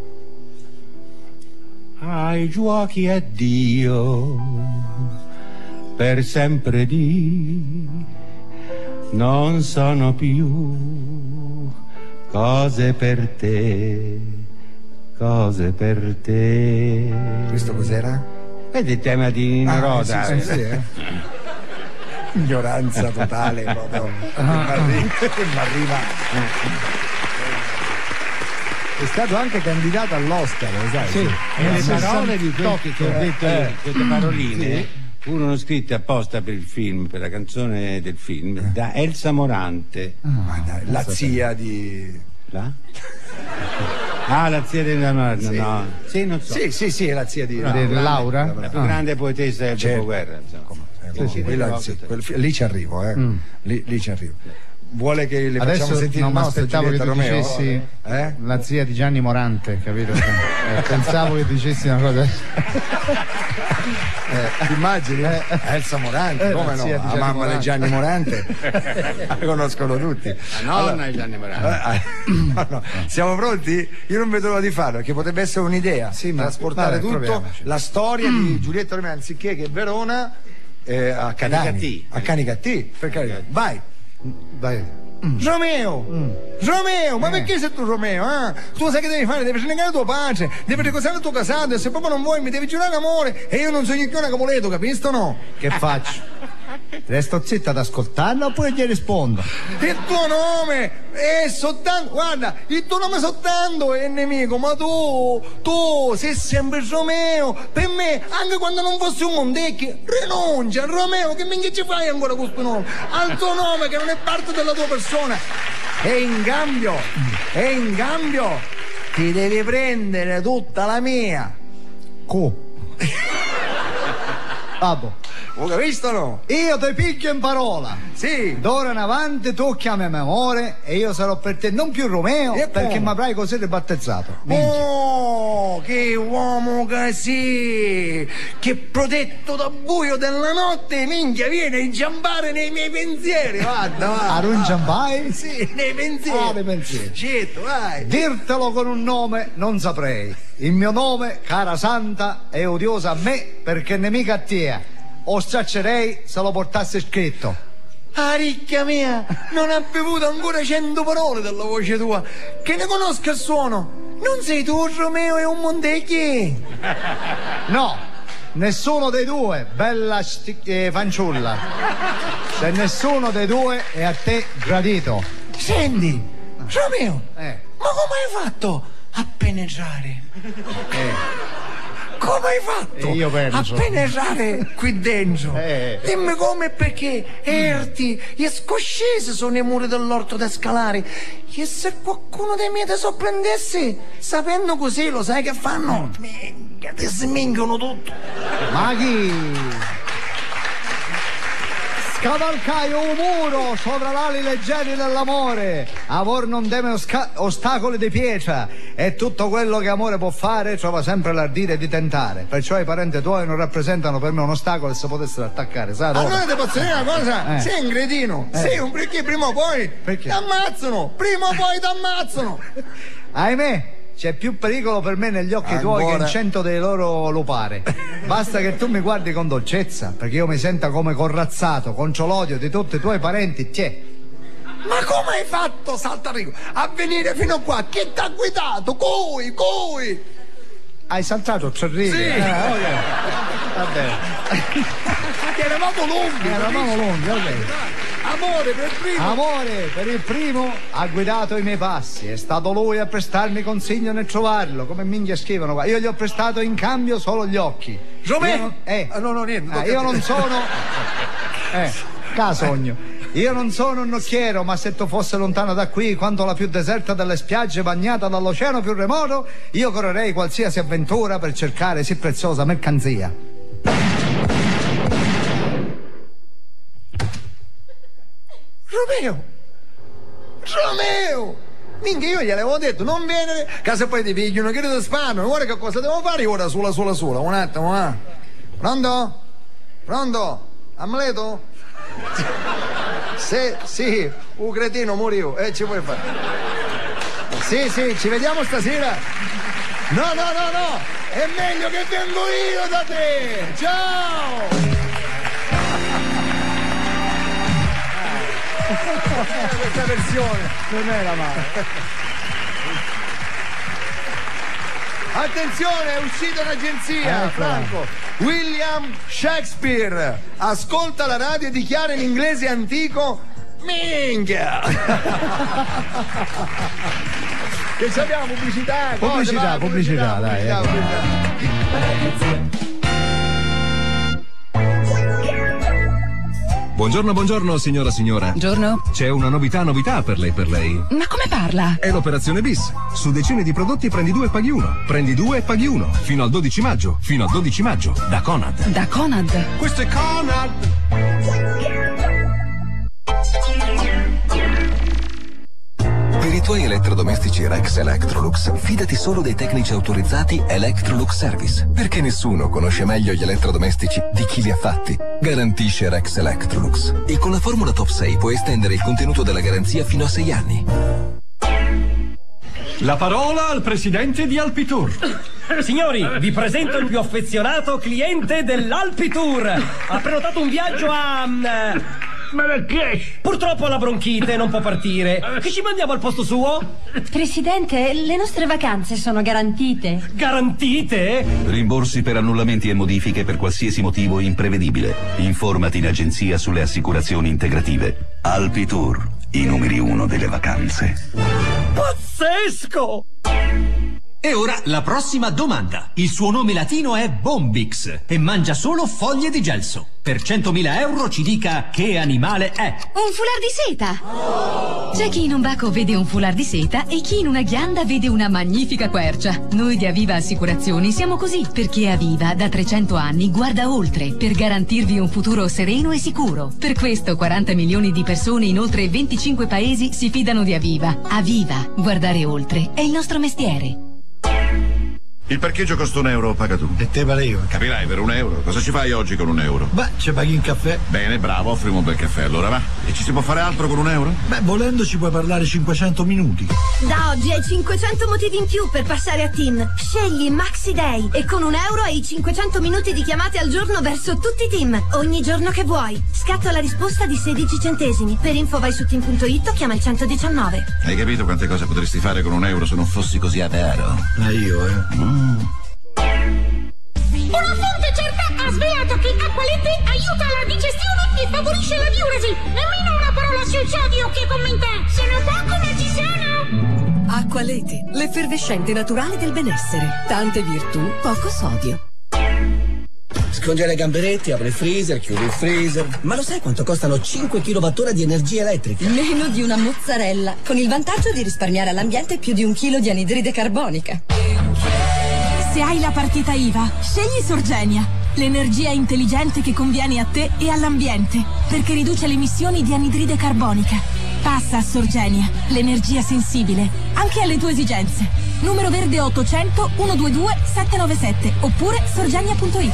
Ai giochi a Dio per sempre non sono più cose per te. Questo cos'era? Vedi il tema di Nino Rota. Sì. Ignoranza totale proprio. Che m'arriva. È stato anche candidato all'Oscar, sai? Sì. E le parole di questi che ho detto, queste paroline furono scritte apposta per il film, per la canzone del film, da Elsa Morante. La zia di. La zia di no. Sì, non so. Sì, è la zia di Laura. La più grande poetessa del dopoguerra, lì ci arrivo, lì ci arrivo. Vuole che le facciamo sentire il nostro Giulietta Romeo? Dicessi la zia di Gianni Morante, capito? Pensavo che dicessi una cosa. Ti immagini? Elsa Morante, come no? La mamma di Gianni Morante la conoscono tutti. La nonna di Gianni Morante. No. Siamo pronti? Io non vedo l'ora di farlo, perché potrebbe essere un'idea. Trasportare tutto, la storia di Giulietta Romeo, anziché che Verona a Canicattì. A Canicattì, per carità. Vai. Romeo, ma perché sei tu Romeo? Tu sai che devi fare? Devi negare tuo padre, devi ricordare il tuo casato, e se proprio non vuoi mi devi giurare amore, e io non sono più una capoleto, capisci o no? Che faccio? Resto zitta ad ascoltarlo oppure gli rispondo? Il tuo nome è soltanto, guarda, il tuo nome soltanto è nemico, ma tu sei sempre Romeo. Per me, anche quando non fossi un Montecchi, rinuncia, Romeo, che minchia ci fai ancora con questo nome? Al tuo nome che non è parte della tua persona. E in cambio, ti devi prendere tutta la mia. Vabbè. Ho capito no? Io ti piglio in parola. Sì. D'ora in avanti tu chiamami amore e io sarò per te non più Romeo, perché mi avrai così ribattezzato. Oh, che uomo che sei! Che protetto da buio della notte, minchia, viene a inciampare nei miei pensieri. Guarda. A un ciampai? Sì, nei pensieri. Nei pensieri. Certo, vai. Dirtelo con un nome non saprei. Il mio nome, cara santa, è odiosa a me perché nemica a te. O straccerei se lo portasse scritto. Ah, ricchia mia, non ha bevuto ancora 100 parole dalla voce tua. Che ne conosca il suono. Non sei tu Romeo e un Montecchi? No, nessuno dei due, bella fanciulla. Se nessuno dei due è a te gradito. Senti, Romeo, ma come hai fatto a penetrare? Come hai fatto io penso. a penetrare qui dentro? Dimmi come e perché. Erti e scoscese sono i muri dell'orto da scalare. E se qualcuno dei miei ti sorprendesse, sapendo così, lo sai che fanno? Minchia, ti sminchiano tutto. Ma chi? Scavalcai un muro sopra l'ali leggeri dell'amore. Amor non teme ostacoli di pietra, e tutto quello che amore può fare trova sempre l'ardire di tentare. Perciò i parenti tuoi non rappresentano per me un ostacolo e se potessero attaccare, sai? Allora ti posso dire una cosa? Sei un cretino, sei un perché prima o poi ti ammazzano, prima o poi ti ammazzano. Ahimè, c'è più pericolo per me negli occhi tuoi che in 100 dei loro lupare. Basta che tu mi guardi con dolcezza, perché io mi senta come corazzato contro l'odio di tutti i tuoi parenti. Ma come hai fatto, Saltarico, a venire fino qua? Chi ti ha guidato? Cui? Hai saltato 3 righe? Sì. Okay. Va bene. Eravamo lunghi, ok. Amore per il primo ha guidato i miei passi. È stato lui a prestarmi consiglio nel trovarlo. Come minchia scrivono qua. Io gli ho prestato in cambio solo gli occhi. Romeo? Niente. Io non sono casogno. Io non sono un nocchiero, ma se tu fossi lontano da qui, quanto la più deserta delle spiagge bagnata dall'oceano più remoto, io correrei qualsiasi avventura per cercare sì preziosa mercanzia. Romeo! Minchia, io gliel'avevo detto, non viene, che se poi ti pigliano, che ti sparano, guarda che cosa devo fare ora, sola, un attimo, Pronto? Amleto? Sì, un cretino morivo, ci puoi fare. Sì, ci vediamo stasera. No, è meglio che vengo io da te, ciao! Questa versione non era male. Attenzione, è uscita un'agenzia, Franco. William Shakespeare ascolta la radio e dichiara in inglese antico: minchia. Che ci abbiamo pubblicità, dai. Buongiorno signora. Buongiorno. C'è una novità per lei. Ma come parla? È l'operazione bis. Su decine di prodotti prendi 2 e paghi 1. Prendi 2 e paghi 1. Fino al 12 maggio. Da Conad. Da Conad? Questo è Conad. Per i tuoi elettrodomestici Rex Electrolux, fidati solo dei tecnici autorizzati Electrolux Service, perché nessuno conosce meglio gli elettrodomestici di chi li ha fatti. Garantisce Rex Electrolux. E con la formula Top 6 puoi estendere il contenuto della garanzia fino a 6 anni. La parola al presidente di Alpitour. Signori, vi presento il più affezionato cliente dell'Alpitour. Ha prenotato un viaggio a... Marrakesh. Purtroppo ha la bronchite, non può partire. Che ci mandiamo al posto suo? Presidente, le nostre vacanze sono garantite. Garantite? Rimborsi per annullamenti e modifiche per qualsiasi motivo imprevedibile. Informati in agenzia sulle assicurazioni integrative. Alpitour, i numeri 1 delle vacanze. Pazzesco! E ora la prossima domanda. Il suo nome latino è Bombix e mangia solo foglie di gelso. Per 100.000 euro ci dica che animale è. Un foulard di seta! C'è chi in un baco vede un foulard di seta e chi in una ghianda vede una magnifica quercia. Noi di Aviva Assicurazioni siamo così, perché Aviva da 300 anni guarda oltre per garantirvi un futuro sereno e sicuro. Per questo 40 milioni di persone in oltre 25 paesi si fidano di Aviva. Aviva, guardare oltre è il nostro mestiere. Il parcheggio costa €1, paga tu. E te vale io. Capirai, per €1. Cosa ci fai oggi con €1? Beh, ci paghi un caffè. Bene, bravo, offrimi un bel caffè, allora va. E ci si può fare altro con €1? Beh, volendo ci puoi parlare 500 minuti. Da oggi hai 500 motivi in più per passare a TIM. Scegli Maxi Day e con €1 hai 500 minuti di chiamate al giorno verso tutti i TIM, ogni giorno che vuoi. Scatta la risposta di 16 centesimi. Per info vai su TIM.it o chiama il 119. Hai capito quante cose potresti fare con €1 se non fossi così avaro? Io, Una fonte certa ha svelato che Acqualete aiuta la digestione e favorisce la diuresi. Nemmeno una parola sul sodio che commenta. Sono poco ma ci sono. Acqualete, l'effervescente naturale del benessere. Tante virtù, poco sodio. Scongela i gamberetti, apre il freezer, chiude il freezer. Ma lo sai quanto costano 5 kWh di energia elettrica? Meno di una mozzarella, con il vantaggio di risparmiare all'ambiente più di 1 chilo di anidride carbonica. Se hai la partita IVA, scegli Sorgenia, l'energia intelligente che conviene a te e all'ambiente, perché riduce le emissioni di anidride carbonica. Passa a Sorgenia, l'energia sensibile, anche alle tue esigenze. Numero verde 800 122 797 oppure sorgenia.it.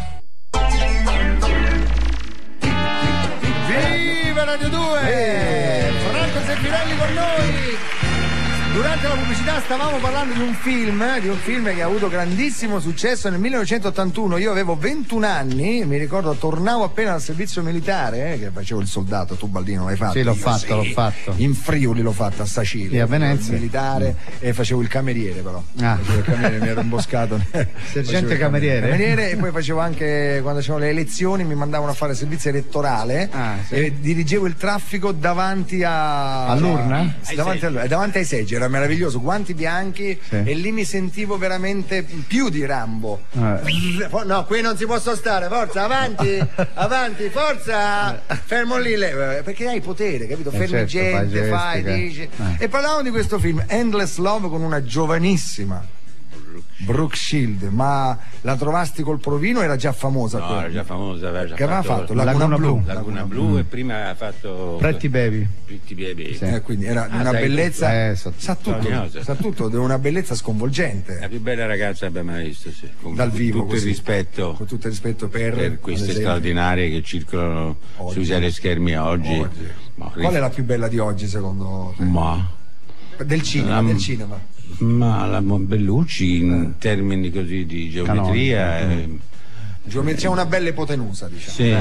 Viva Radio 2! Franco Sempirelli con noi! Durante la pubblicità stavamo parlando di un film che ha avuto grandissimo successo nel 1981. Io avevo 21 anni, mi ricordo, tornavo appena dal servizio militare, che facevo il soldato. Tu, Baldino, l'hai fatto? Sì, l'ho fatto. In Friuli l'ho fatto, a Sacilio. Sì, a Venezia. Militare, e facevo il cameriere, però. Facevo il cameriere, mi ero imboscato. Sergente cameriere. E poi facevo anche, quando c'erano le elezioni, mi mandavano a fare servizio elettorale e dirigevo il traffico davanti all'urna? Davanti ai seggi. Era meraviglioso, guanti bianchi, e lì mi sentivo veramente più di Rambo. No, qui non si può stare, forza, avanti, forza, fermo lì, perché hai potere, capito? Fermi gente, fai, dici. E parlavamo di questo film Endless Love con una giovanissima Brooke Shield, ma la trovasti col provino? Era già famosa? No, era già famosa, aveva già che aveva fatto? Laguna Blu. E prima aveva fatto Pretty Baby. Sì. Quindi era una bellezza, sa tutto, di una bellezza sconvolgente. La più bella ragazza che abbia mai visto, sì. Dal vivo, con tutto il rispetto per queste straordinarie che circolano sui schermi oggi. Qual è la più bella di oggi, secondo te? Del cinema. Ma la Bellucci, in termini così di geometria, c'è una bella ipotenusa, diciamo. Sì.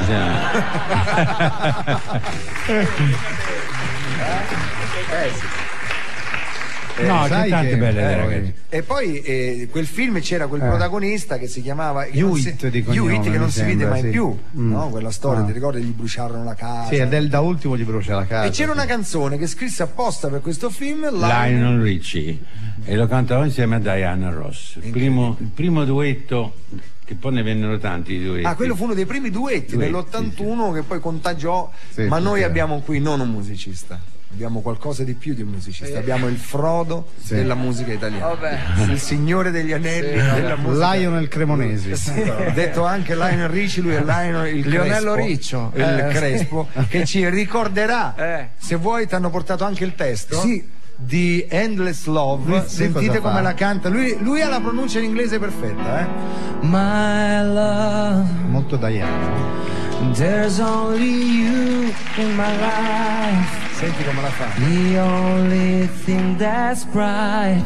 No, c'è tante belle ragazze. E poi quel film c'era quel protagonista che si chiamava Hewitt, che non si vide mai più, no? Quella storia, ti ricordi? Gli bruciarono la casa. Sì, da ultimo gli brucia la casa. E c'era una canzone che scrisse apposta per questo film, Lionel Richie, e lo cantava insieme a Diana Ross. Il primo duetto, che poi ne vennero tanti di duetti. Quello fu uno dei primi duetti nell'81 che poi contagiò, ma noi abbiamo qui non un musicista. Abbiamo qualcosa di più di un musicista, abbiamo il Frodo della musica italiana, il signore degli anelli della musica. Lionel Cremonesi, detto anche Lionel Ricci, lui è Lionello Riccio, il Crespo, che ci ricorderà, se vuoi ti hanno portato anche il testo di Endless Love, sentite come la canta, lui ha la pronuncia in inglese perfetta, My love, molto Diana. There's only you in my life. Senti come la fa. The only thing that's bright.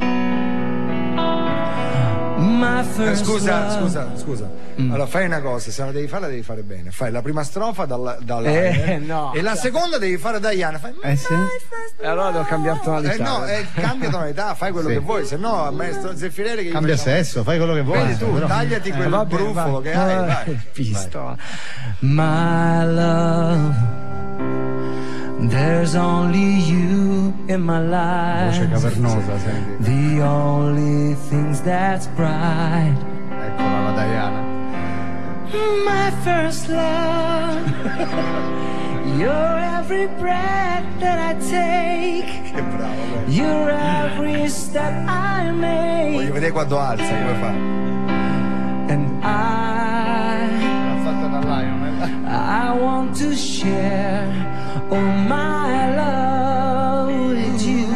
My first scusa. Mm. Allora fai una cosa, se la devi fare, la devi fare bene. Fai la prima strofa dalla no, e la seconda devi fare Diana. Fai sì. E allora devo cambiare tonalità. No, cambia tonalità, fai quello che vuoi, se no maestro Zeffirelli che cambia sesso, fai quello che vuoi. Vedi tu, tagliati quel brufolo che hai, vai. Pistola. My love. There's only you in my life. Voce cavernosa, senti. The only things that's bright. Eccola la Diana. My first love. You're every breath that I take. Che bravo, You're every step I make. Voglio vedere quando alza, come fa. And l'ha fatta da I want to share all my love with you.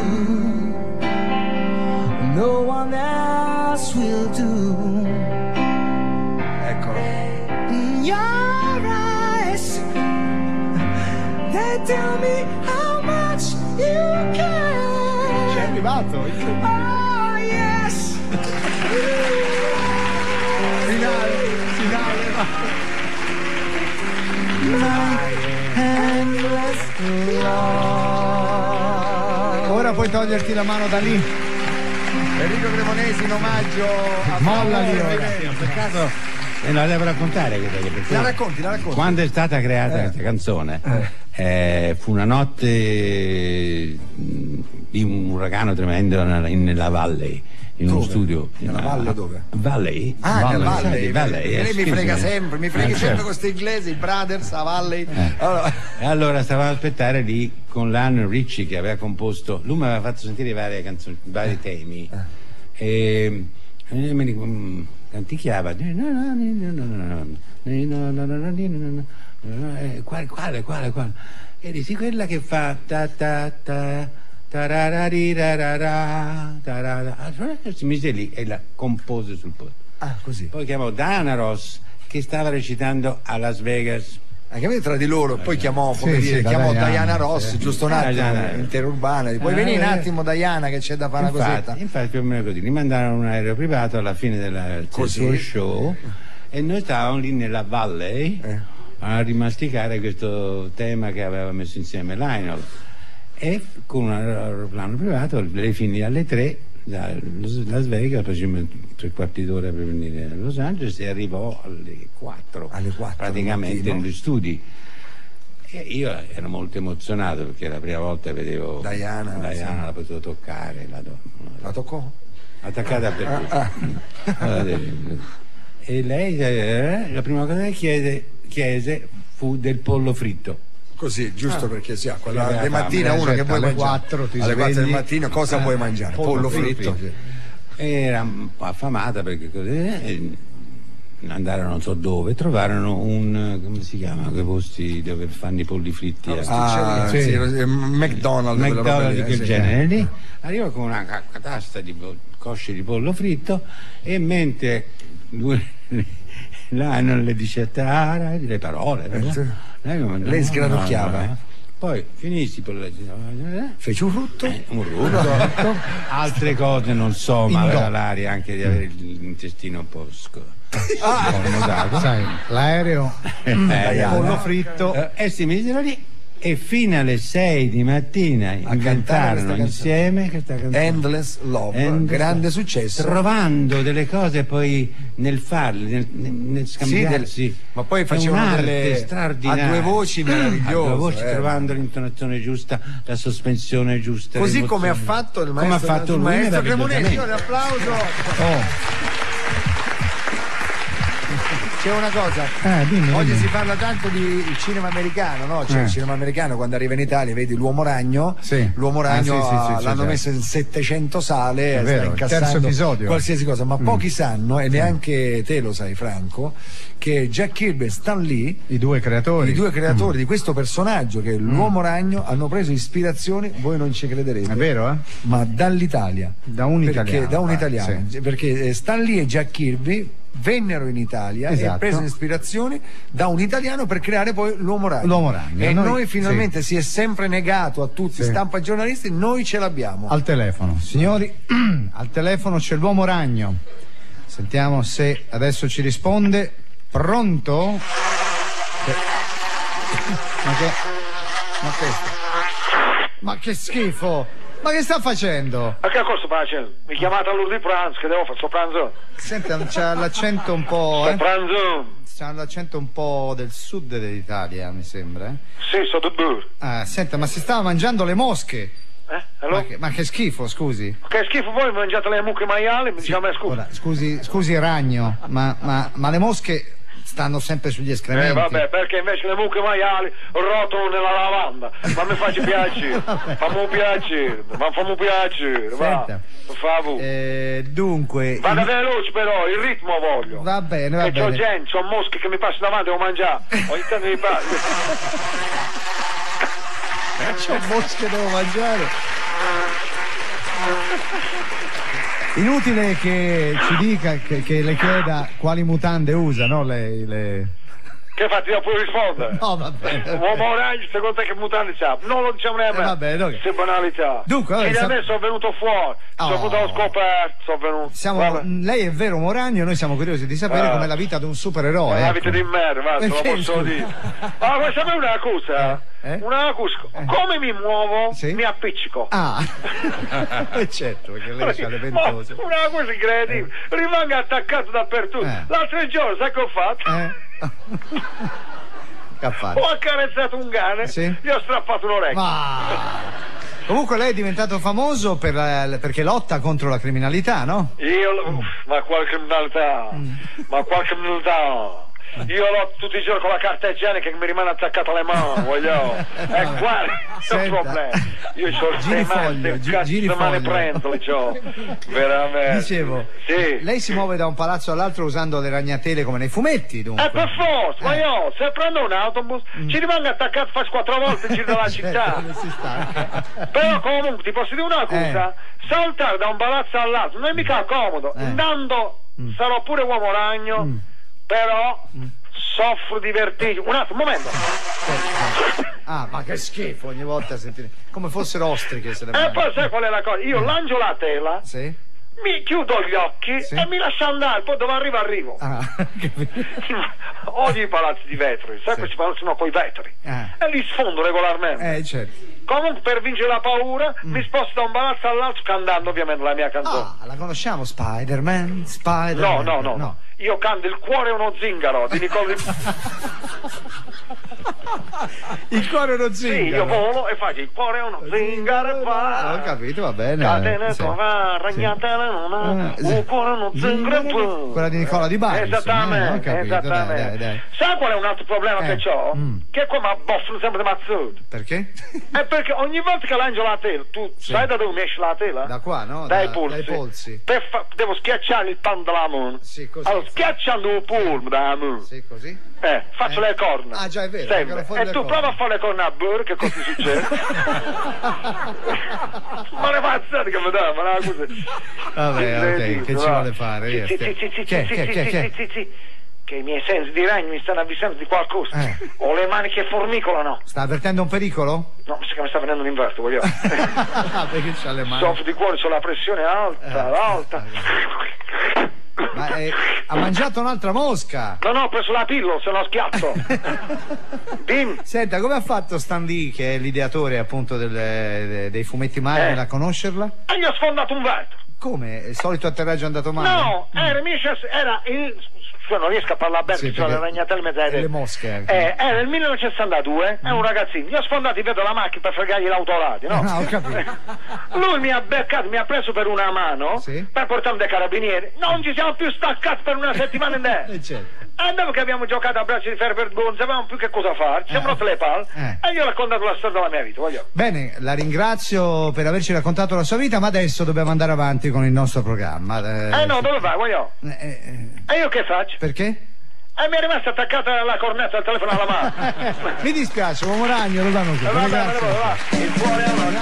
No one else will do. Eccolo. In your eyes, they tell me how much you care. Ci è arrivato. Oh yes. Finale. Ora puoi toglierti la mano da lì. Enrico Cremonesi in omaggio a Molla lì ora. Peccato la devo raccontare la racconti. Quando è stata creata questa canzone fu una notte di un uragano tremendo nella Valley, in uno studio nella valle dove? Valley? Nella Valley. Lei mi frega sempre, sempre questi inglesi, i Brothers, a Valley. Allora stavamo a aspettare lì con Lionel Richie che aveva composto, lui mi aveva fatto sentire varie canzoni, vari temi e mi canticchiava quale e dici quella che fa ta ta ta si mise lì e la compose sul posto. Così. Poi chiamò Diana Ross che stava recitando a Las Vegas. Anche tra di loro, poi chiamò Diana Ross, giusto un attimo, interurbana. Puoi venire un attimo Diana che c'è da fare una cosetta. Infatti più o meno così, gli mandarono un aereo privato alla fine del suo show e noi stavamo lì nella Valley a rimasticare questo tema che aveva messo insieme Lionel. E con un aeroplano privato le finì alle 3 da Las Vegas, facciamo 3/4 d'ora per venire a Los Angeles e arrivò alle 4 praticamente negli studi. E io ero molto emozionato perché la prima volta vedevo Diana la potevo toccare, la toccò? Attaccata per e lei la prima cosa che chiese fu del pollo fritto. Così, giusto perché quella di mattina uno che vuoi mangiare alle 4 del mattino cosa vuoi mangiare? Pollo fritto. Era un po' affamata perché così andarono non so dove, trovarono come si chiama quei posti dove fanno i polli fritti? McDonald's di quel genere lì. Arriva con una catasta di cosce di pollo fritto e mentre là non le dice le parole lei sgranocchiava poi finissi fece un rutto altre cose non so ma aveva l'aria anche di avere l'intestino un po' sai, l'aereo pollo fritto e si misero lì e fino alle 6 di mattina inventarono insieme questa canzone Endless Love, grande successo, trovando delle cose poi nel farle, nel scambiarsi, ma poi facevano delle straordinarie a due voci meravigliose, trovando l'intonazione giusta, la sospensione giusta, così come ha fatto il maestro Cremonesi. Un applauso. C'è una cosa, oggi si parla tanto di cinema americano, no? C'è il cinema americano, quando arriva in Italia vedi l'Uomo Ragno, l'Uomo Ragno l'hanno messo in 700 sale, sta incassando qualsiasi cosa, ma pochi sanno, e neanche te lo sai Franco, che Jack Kirby e Stan Lee, i due creatori di questo personaggio che è l'Uomo Ragno, hanno preso ispirazione, voi non ci crederete, è vero, ma dall'Italia, da un italiano, perché Stan Lee e Jack Kirby vennero in Italia e presero ispirazione da un italiano per creare poi l'Uomo Ragno. E noi finalmente si è sempre negato a tutti, stampa e giornalisti, noi ce l'abbiamo. Al telefono, signori, al telefono c'è l'Uomo Ragno. Sentiamo se adesso ci risponde. Pronto? Ma che schifo! Ma che sta facendo? Ma che cosa sto facendo? Mi chiamate all'ora di pranzo, che devo fare? Sto pranzo. Senta, c'ha l'accento un po'. Sto pranzo. C'ha l'accento un po' del sud dell'Italia, mi sembra. Sì, sto di burro. Senta, ma si stava mangiando le mosche. Allora? Ma che schifo, scusi. Che schifo, voi mangiate le mucche maiali? Mi diciamo, ora, scusi Ragno, ma le mosche stanno sempre sugli escrementi. Vabbè, perché invece le mucche maiali rotano nella lavanda. Ma mi faccia piacere. Fammi piacere. Senta. Va, favore. Dunque. Vada veloce però, il ritmo voglio. Va bene. C'ho gente, c'ho mosche che mi passano davanti, devo mangiare. Ogni tanto mi passa. C'ho mosche, devo mangiare. Inutile che ci dica, che le chieda quali mutande usa, no? Lei. Che fatti da pure rispondere? No, va bene. Uomo Ragno, secondo te che mutande c'ha? Non lo diciamo neanche. Va bene, okay. Se banalità. Dunque, e adesso sono venuto fuori, sono venuto allo scoperto, sono venuto. Lei è vero Uomo Ragno, noi siamo curiosi di sapere com'è la vita di un supereroe. La vita di merda, te lo posso dire. Ma vuoi sapere una cosa? Una cosa, come mi muovo, mi appiccico. Certo, perché lei c'ha le ventose. Una cosa incredibile, rimango attaccato dappertutto. L'altro giorno, sai che ho fatto? Ho accarezzato un cane, gli ho strappato un orecchio. Comunque lei è diventato famoso perché lotta contro la criminalità, no? Ma quale criminalità? Io lotto tutti i giorni con la carta igienica che mi rimane attaccata alle mani, voglio. E qua è un problema. Io c'ho le mani prendole, c'ho. Veramente. Dicevo, lei si muove da un palazzo all'altro usando le ragnatele come nei fumetti, dunque. Per forza, ma io se prendo un autobus ci rimango attaccato fai 4 volte in giro della città. Però comunque ti posso dire una cosa, saltare da un palazzo all'altro non è mica comodo. Andando sarò pure Uomo Ragno. Però soffro di vertigine. Un attimo, un momento. Ma che schifo, ogni volta sentire come fossero ostriche se le E poi sai qual è la cosa? Io langio la tela, mi chiudo gli occhi e mi lascio andare, poi dove arrivo. Odio i palazzi di vetro, sai questi palazzi sono coi vetri e li sfondo regolarmente. Certo. Comunque per vincere la paura mi sposto da un palazzo all'altro cantando ovviamente la mia canzone. La conosciamo, Spider-Man? No. Io canto Il cuore è uno zingaro di Nicola. Il cuore è uno zingaro? Sì, io volo e faccio Il cuore è uno zingaro e va. Ho capito, va bene. Catene ragnatele non un cuore è uno zingaro. Quella di Nicola Di Bari. Esattamente, ho capito, dai. Sai qual è un altro problema che ho? Che qua mi abboffano sempre di mazzuto. Perché? È perché ogni volta che langio la tela, tu sai da dove mi esce la tela? Da qua, no? Dai polsi. Devo schiacciare il pan della mano. Sì, così. Allora, schiacciando un polmo dalla mano. Sì, così. Faccio le corna. Già è vero. E tu prova a fare le corna a burro, che cosa succede? Ma le mazzate che mi dà, ma la cosa. Vabbè, che ci vuole fare? Sì. Che i miei sensi di ragno mi stanno avvisando di qualcosa. Ho le mani che formicolano. Sta avvertendo un pericolo? No, mi sa che mi sta venendo un inverto, voglio. Perché c'ha le mani? Soffro di cuore, c'ho la pressione alta. Ma ha mangiato un'altra mosca? No, ho preso la pillola, se no schiatto. Dimmi. Senta, come ha fatto Stan Lee, che è l'ideatore appunto dei fumetti Marvel, a conoscerla? E gli ho sfondato un vetro. Come? Il solito atterraggio è andato male? No, era il... non riesco a parlare bene, ci sono le ragnatele mezz'aeree. Le mosche. Era il 1962, è un ragazzino, gli ho sfondato il vetro della macchina per fregargli l'autoradio, no? Ho capito. Lui mi ha beccato, mi ha preso per una mano, per portarmi dai carabinieri. Non ci siamo più staccati per una settimana intera. E dopo che abbiamo giocato a braccio di ferro per non sapevamo più che cosa fare, ci siamo rotte le palle e gli ho raccontato la storia della mia vita, voglio. Bene, la ringrazio per averci raccontato la sua vita, ma adesso dobbiamo andare avanti con il nostro programma. No, dove vai, voglio? E io che faccio? Perché? Mi è rimasta attaccata la cornetta al telefono alla mano. Mi dispiace, Uomo Ragno, lo danno qui. Grazie. Il cuore è una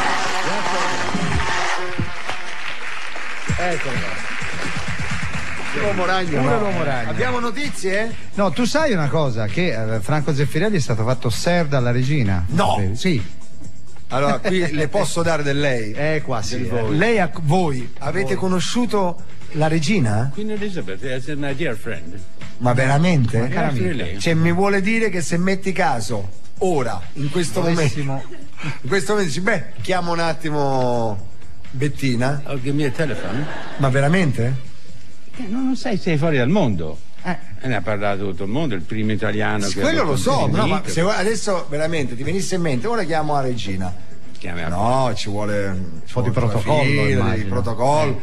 Eccolo qua. L'uomo ragno. Pure l'uomo ragno. Abbiamo notizie? No, tu sai una cosa, che Franco Zeffirelli è stato fatto ser dalla regina. No. Sì. Allora, qui le posso dare del lei. Quasi. Lei, voi avete conosciuto la regina? Queen Elizabeth is my dear friend. Ma veramente? Ma cara amica. Cioè, mi vuole dire che se metti caso, ora, in questo momento, dici, beh, chiamo un attimo Bettina. Oh, give me a telephone. Ma veramente? Non sai, sei fuori dal mondo. Ne ha parlato tutto il mondo, il primo italiano che quello lo so, no, ma se adesso veramente ti venisse in mente, ora chiamo la regina. No, ci vuole un po' di protocollo,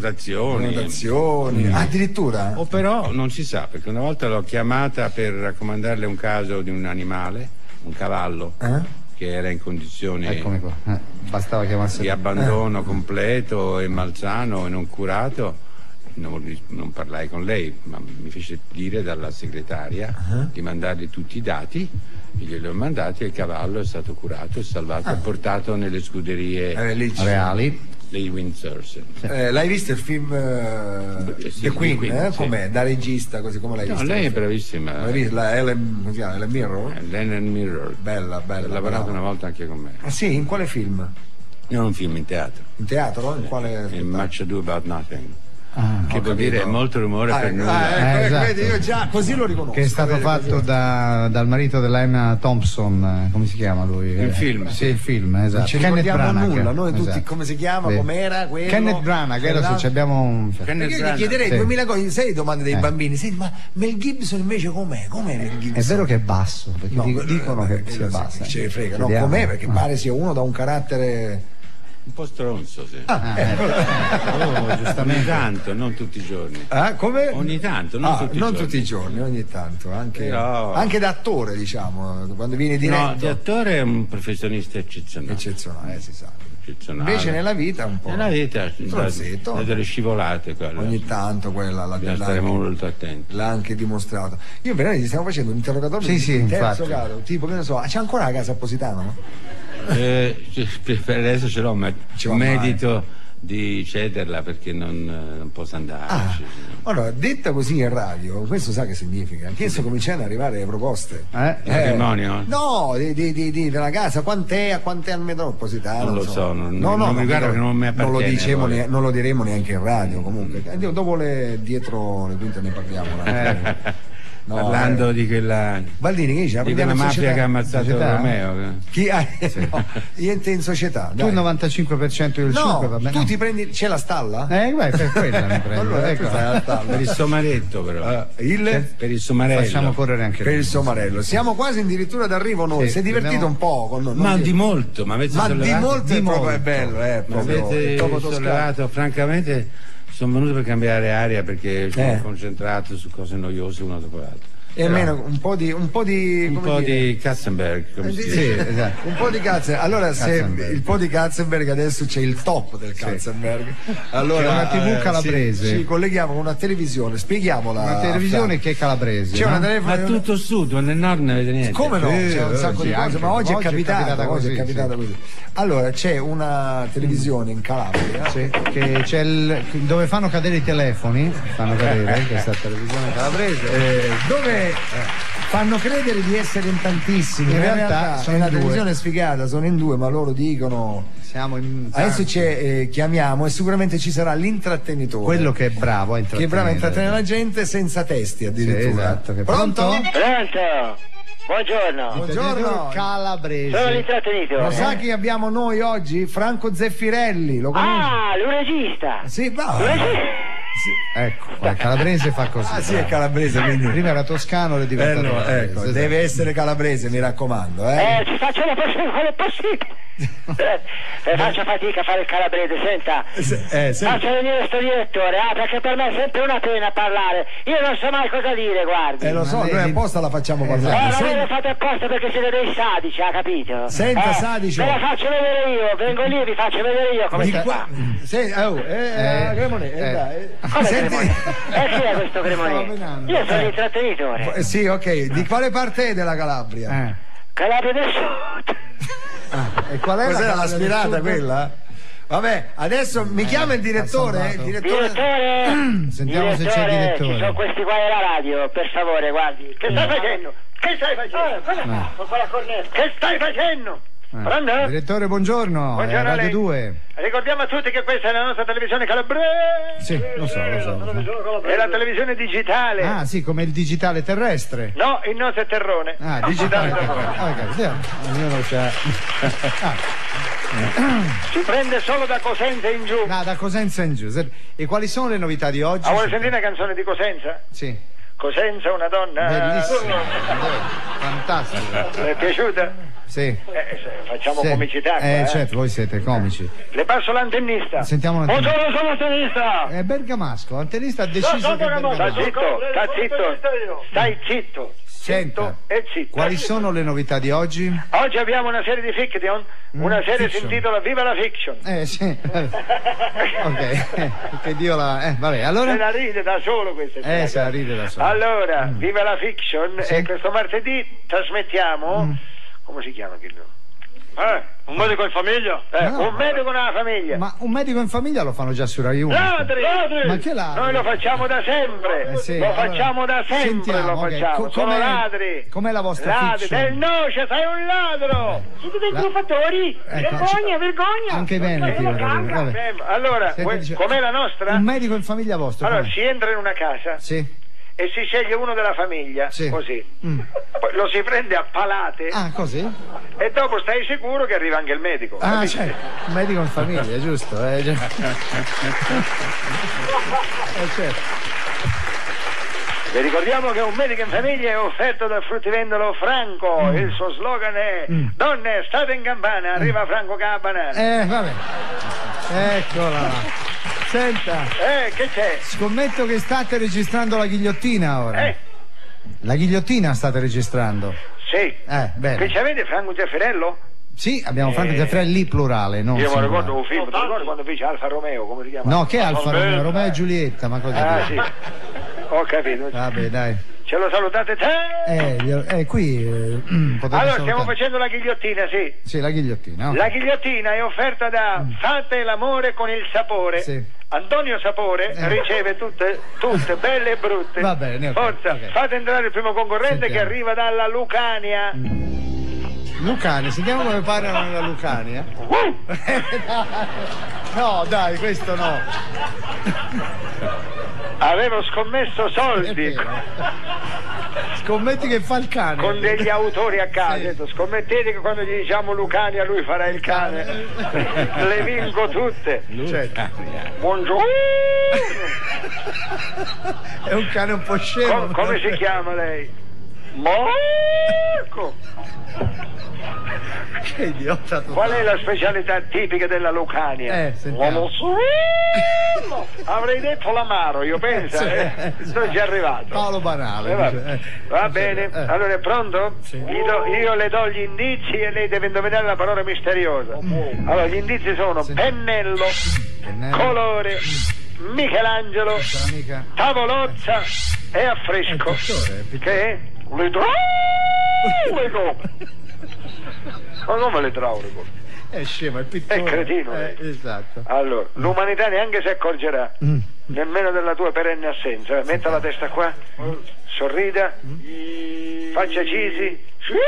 prenotazioni. Addirittura? O però non si sa, perché una volta l'ho chiamata per raccomandarle un caso di un animale, un cavallo, che era in condizioni bastava chiamarsi di abbandono completo e malsano e non curato. Non parlai con lei, ma mi fece dire dalla segretaria di mandargli tutti i dati, e glieli ho mandati e il cavallo è stato curato e salvato e portato nelle scuderie reali, dei Windsor. L'hai visto il film The Queen? Com'è? Da regista, così come l'hai visto? No, lei è bravissima. L'hai visto? La Ellen Mirror? Ellen Mirror. Bella. Ha lavorato una volta anche con me. Ah sì? In quale film? Non un film, in teatro. In teatro? In quale? In Much Ado About Nothing. Che vuol dire molto rumore per nulla. Esatto. Vedi, io già così lo riconosco. Che è stato fatto dal marito dell'Emma Thompson, come si chiama lui? Il film. Sì, il film, esatto. Non ci ricordiamo nulla, noi tutti come si chiama, com'era quello. Kenneth Branagh, adesso abbiamo io gli chiederei 2000 cose, sai domande dei bambini, senti, ma Mel Gibson invece com'è? Com'è Mel Gibson? È vero che è basso, perché dicono che sia basso. Ce ne frega, no, com'è? Perché pare sia uno da un carattere un po' stronzo, sì. Giustamente. Ogni tanto, non tutti i giorni. Come? Ogni tanto, non tutti i giorni, ogni tanto, anche da attore, diciamo, quando viene diretto. No, di attore è un professionista eccezionale. Eccezionale, si sa. Invece nella vita un po'. Nella vita delle scivolate, quelle. Ogni tanto quella bisogna stare molto attenti. L'ha anche dimostrato. Io veramente stiamo facendo un interrogatorio di terzo grado, tipo che ne so, c'è ancora la casa a Positano, no? Per adesso ce l'ho, ma medito di cederla perché non posso andare. Allora, detta così in radio, questo sa che significa? Che sto cominciando ad arrivare le proposte. Matrimonio? No, della casa, quant'è al metro Positano? Non lo so, non mi guarda che non mi appartiene. Non lo diremo neanche in radio comunque. Dopo dietro le quinte ne parliamo. Parlando di quella Baldini, che dice? Di quella mafia che ha ammazzato Romeo. Chi io in società. Tu il 95% del 5 va bene. Tu ti prendi. C'è la stalla? Per quella mi prendo. Allora, per il somaretto, però. Per il somarello. Facciamo correre anche per il somarello. Siamo quasi addirittura d'arrivo noi. Si è divertito un po' con noi. Ma di molto, ma avete sollevato. Di molto è bello, avete sollevato, francamente. Sono venuto per cambiare aria perché sono concentrato su cose noiose una dopo l'altra. E almeno un po' di Katzenberg, come si dice. Sì, esatto. Un po' di Katzenberg. Allora, se il po' di Katzenberg adesso c'è il top del Katzenberg. Allora, c'è una TV calabrese. Ci colleghiamo con una televisione, spieghiamola. Una televisione che è calabrese. C'è una ma tutto sud, ma nel nord non avete niente. Come no? C'è un sacco di cose, ma oggi è capitata così. Allora, c'è una televisione in Calabria che c'è dove fanno cadere i telefoni, questa televisione calabrese, dove fanno credere di essere in tantissimi, in realtà è una televisione sfigata, sono in due, ma loro dicono adesso chiamiamo e sicuramente ci sarà l'intrattenitore, quello che è bravo a intrattenere la gente senza testi addirittura. Pronto? Buongiorno. Calabrese. Sono l'intrattenitore. Lo sa chi abbiamo noi oggi? Franco Zeffirelli, lo conosci? Lui regista. Sì, ecco, il calabrese fa così. Sì, è calabrese, quindi prima era toscano e è diventato calabrese. Ecco, deve essere calabrese, mi raccomando. Ci faccio la possibile. Faccio fatica a fare il calabrese, senta. Faccio venire sto direttore, perché per me è sempre una pena parlare. Io non so mai cosa dire, guardi. Lo so, noi apposta la facciamo parlare. Ma voi lo fate apposta perché siete dei sadici, ha capito? Senta, sadici. Ve la faccio vedere io, vengo lì e vi faccio vedere io come sta qua. Senti, chi è questo Cremonè? Io sono l'intrattenitore. Sì, ok. Di quale parte è della Calabria? Calabria del Sud. E qual è? Cos'era l'aspirata quella? Vabbè, adesso mi chiama il direttore. Direttore! Sentiamo se c'è il direttore. Ci sono questi qua della radio, per favore, guardi. Che stai facendo? Che stai facendo? Con quella cornetta. Che stai facendo? Pronto? Direttore, buongiorno. Buongiorno Radio lei. 2. Ricordiamo a tutti che questa è la nostra televisione calabrese. Sì, lo so. È la televisione digitale. Ah, sì, come il digitale terrestre. No, il nostro è terrone. Ah, digitale terrone. Ognuno c'ha. Si prende solo da Cosenza in giù. No, da Cosenza in giù. E quali sono le novità di oggi? Vuole sentire una canzone di Cosenza? Sì. Cosenza, una donna. Bellissima. Fantastica. Le è piaciuta? Sì. Facciamo comicità. Certo, voi siete comici. Le passo l'antennista. Sentiamo l'antennista. Buongiorno, sono l'antennista. È bergamasco. L'antennista ha deciso che è bergamasco. Stai zitto. Senta, quali sono le novità di oggi? Oggi abbiamo una serie di fiction, una serie si intitola Viva la Fiction. Sì. Ok, che Dio la... vabbè, allora... Se la ride da solo questa. Se la ride da solo. Allora, Viva la Fiction, e questo martedì trasmettiamo... Come si chiama quello? Un medico in famiglia? Un medico nella famiglia. Ma un medico in famiglia lo fanno già su Rai 1. Ladri! Ma che ladri? Noi lo facciamo da sempre. Facciamo da sempre. Sentiamo, lo facciamo. Sono ladri. Com'è la vostra fiction? Del noce, sei un ladro. Siete dei truffatori. Vergogna. Anche i veneti. Allora, com'è la nostra? Un medico in famiglia vostro. Allora, si entra in una casa. Sì. E si sceglie uno della famiglia, così. Poi lo si prende a palate. Ah, così? E dopo stai sicuro che arriva anche il medico. Ah, cioè, un medico in famiglia, giusto? Certo. Vi ricordiamo che un medico in famiglia è offerto dal fruttivendolo Franco. Il suo slogan è donne, state in campana, arriva Franco che ha la banana. Vabbè. Eccola. Senta. Che c'è? Scommetto che state registrando la ghigliottina ora. La ghigliottina state registrando? Sì. Bene. Che ci avete Franco Zeffirello? Sì, abbiamo Franco Zeffirelli plurale, non io mi ricordo un film, ti ricordi quando fece Alfa Romeo, come si chiama? No, che Alfa Romeo? Romeo e Giulietta, ma cosa sì. Ho capito. Vabbè, dai. Ce lo salutate te? Qui allora stiamo facendo la ghigliottina, sì. Sì, la ghigliottina. La ghigliottina è offerta da Fate l'amore con il sapore. Sì. Antonio Sapore riceve tutte belle e brutte. Va bene, forza, fate entrare il primo concorrente. Sentiamo. Che arriva dalla Lucania. Lucania, sentiamo come parlano nella Lucania. No, dai, questo no. Avevo scommesso soldi. Scommetti che fa il cane. Con degli autori a casa. Scommettete che quando gli diciamo Lucania lui farà il cane. Le vinco tutte. Buongiorno. È un cane un po' scemo. Come si chiama lei? Marco. Che idiota tu. Qual è la specialità tipica della Lucania? Sentiamo. Avrei detto l'amaro, io penso. Sono già arrivato. Paolo Banale. Va bene. Allora è pronto? Sì. Io le do gli indizi e lei deve indovinare la parola misteriosa. Allora gli indizi sono pennello, colore, Michelangelo, tavolozza e affresco. Che è? L'idraulico. Ma come l'idraulico? È scemo, è pittore. È cretino. Esatto. Allora, l'umanità neanche si accorgerà nemmeno della tua perenne assenza. Metta la testa qua, sorrida, faccia cisi.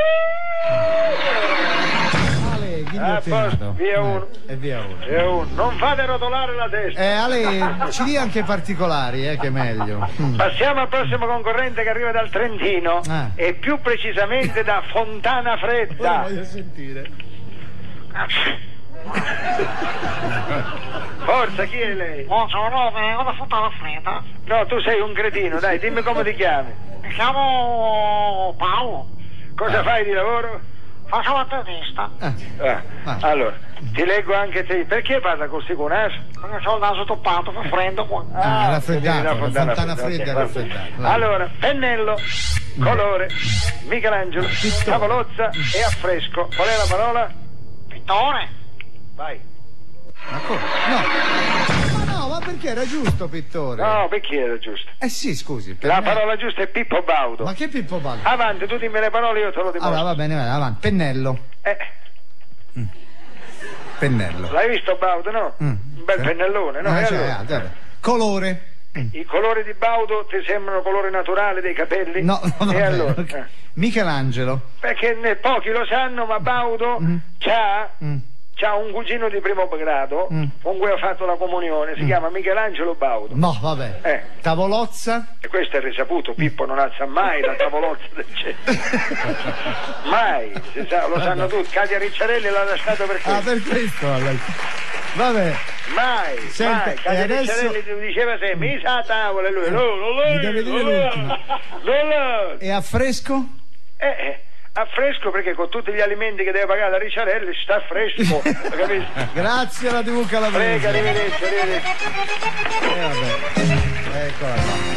Ale, ghigliottinato. Via uno. E via uno. Non fate rotolare la testa. Ale, ci dia anche i particolari, che è meglio. Passiamo al prossimo concorrente che arriva dal Trentino e più precisamente da Fontana Fredda. Voglio sentire. Forza, chi è lei? Buongiorno, vengo da Fontana Fredda. No, tu sei un cretino, dai, dimmi come ti chiami. Mi chiamo Paolo. Cosa fai di lavoro? Faccio l'attendista. Allora, ti leggo anche te. Perché parla così con naso? Perché ho il naso toppato, fa freddo qua. Raffreddato, la Fontana Fredda raffreddato. Allora, pennello, colore, Michelangelo, tavolozza e affresco. Qual è la parola? Pittore. Vai. Ma come? No, ma perché era giusto, pittore? No, perché era giusto? Sì, scusi. La parola giusta è Pippo Baudo. Ma che Pippo Baudo? Avanti, tu dimmi le parole, io te lo dimostro. Allora, va bene, avanti. Pennello. pennello. L'hai visto Baudo, no? Un bel pennellone, no? Allora. Colore. I colori di Baudo ti sembrano colore naturale dei capelli? No, e allora? Michelangelo. Perché pochi lo sanno, ma Baudo c'ha un cugino di primo grado con cui ho fatto la comunione, si chiama Michelangelo Baudo. No, vabbè. Tavolozza? E questo è risaputo, Pippo non alza mai la tavolozza del cielo. Mai, lo sanno tutti. Katia Ricciarelli l'ha lasciato per questo. Ah, per questo. Vabbè. Mai. Katia Ricciarelli diceva sempre, mi sa a tavola e lui, E a fresco? A fresco, perché con tutti gli alimenti che deve pagare la Ricciarelli sta fresco, capisci? Grazie alla TV Calabrese. Prego, arrivederci. Eccola.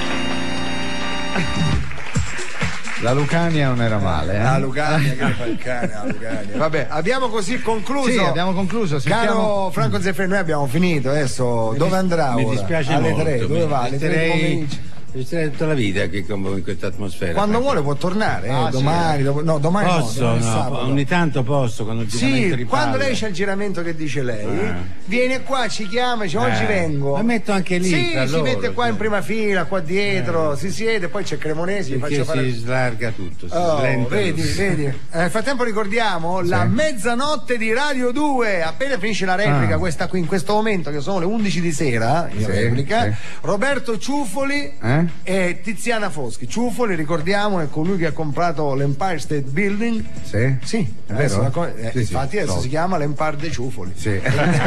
La Lucania non era male, La Lucania che fa il cane, la Lucania. Vabbè, abbiamo così concluso. Sì, abbiamo concluso. Caro Franco Zeffirelli, noi abbiamo finito. Adesso dove andrà ora? Mi dispiace alle molto. 3, dove va? Alle 3 del pomeriggio. Resterei tutta la vita che in questa atmosfera. Quando vuole può tornare, domani, domani posso, sabato. Ogni tanto posso, quando il giramento riparla. Quando lei c'è il giramento che dice lei, viene qua, ci chiama, dice oggi vengo. La metto anche lì. Sì, tra si loro, mette qua in prima fila, qua dietro, si siede, poi c'è Cremonesi, perché si slarga tutto, si slenta. Vedi. Nel frattempo ricordiamo la mezzanotte di Radio 2, appena finisce la replica, questa qui in questo momento, che sono le 11 di sera, in replica, Roberto Ciuffoli e Tiziana Foschi. Ciuffoli, ricordiamo, è colui che ha comprato l'Empire State Building. Sì, è vero. Infatti adesso si chiama l'Empire dei Ciuffoli. Sì.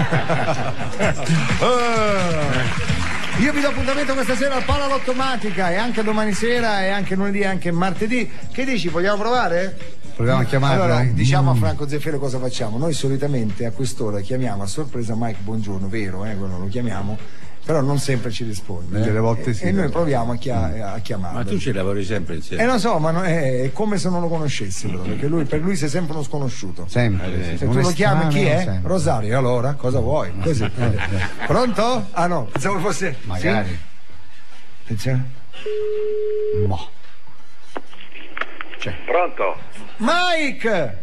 Io vi do appuntamento questa sera al Palalottomatica, e anche domani sera, e anche lunedì, e anche martedì. Che dici, vogliamo provare? Proviamo a chiamarlo. Allora, diciamo a Franco Zeffirelli cosa facciamo. Noi solitamente a quest'ora chiamiamo a sorpresa Mike Buongiorno, vero, quello lo chiamiamo, però non sempre ci risponde. Delle volte sì. E noi proviamo a chiamarlo. Ma tu ci lavori sempre insieme? Lo so, ma è come se non lo conoscessi, perché per lui sei sempre uno sconosciuto. Sempre. Se tu lo chiami, chi è? Sempre. Rosario, allora cosa vuoi? Così. Pronto? Ah no, pensavo fosse. Magari. Sì? Attenzione. Pronto? Mike!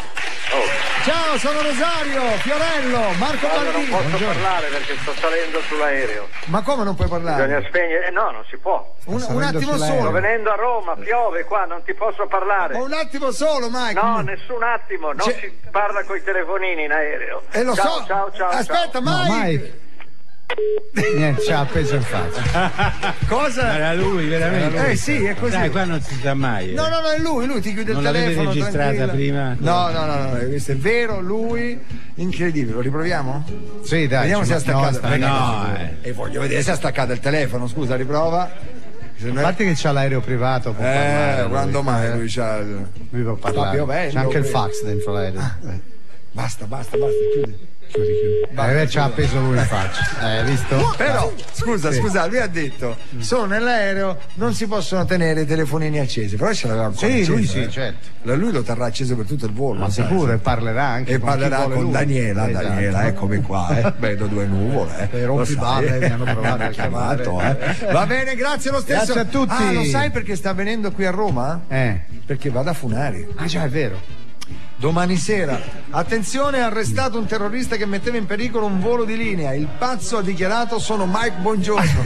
Ciao, sono Rosario, Fiorello, Marco Baldini. Non posso parlare perché sto salendo sull'aereo. Ma come non puoi parlare? Bisogna spegnere. No, non si può. Un attimo solo. Sto venendo a Roma, piove qua, non ti posso parlare. Un attimo solo, Mike. No, nessun attimo, non si parla coi telefonini in aereo. Lo ciao, so. Ciao. Aspetta, Mike. Niente, ci ha appeso in faccia. Cosa? Era lui, veramente. Sì, è così. Dai, qua non si sa mai. No, è lui ti chiude non il telefono. Non l'avete registrata prima? No, questo è vero, lui, incredibile. Lo riproviamo? Sì, dai. Vediamo se ha staccato. E voglio vedere se ha staccato il telefono, scusa, riprova. A parte che c'ha l'aereo privato, può parlare. Quando mai lui c'ha. Lui può parlare. C'è anche il fax dentro l'aereo. Basta, chiudi. Ci ha appeso lui in faccia. Hai visto? Però, scusa, lui ha detto: sono nell'aereo, non si possono tenere i telefonini accesi. Però ce l'aveva ancora acceso. Lui sì, certo. Lui lo terrà acceso per tutto il volo. Ma sicuro, e parlerà anche. E parlerà con Daniela. Esatto. Daniela, eccomi qua. Vedo due nuvole. Rompiballe mi hanno provato a chiamato. Va bene, grazie lo stesso. Grazie a tutti. Lo sai perché sta venendo qui a Roma? Perché va da Funari. Già, è vero. Domani sera, attenzione, arrestato un terrorista che metteva in pericolo un volo di linea. Il pazzo ha dichiarato: sono Mike Buongiorno.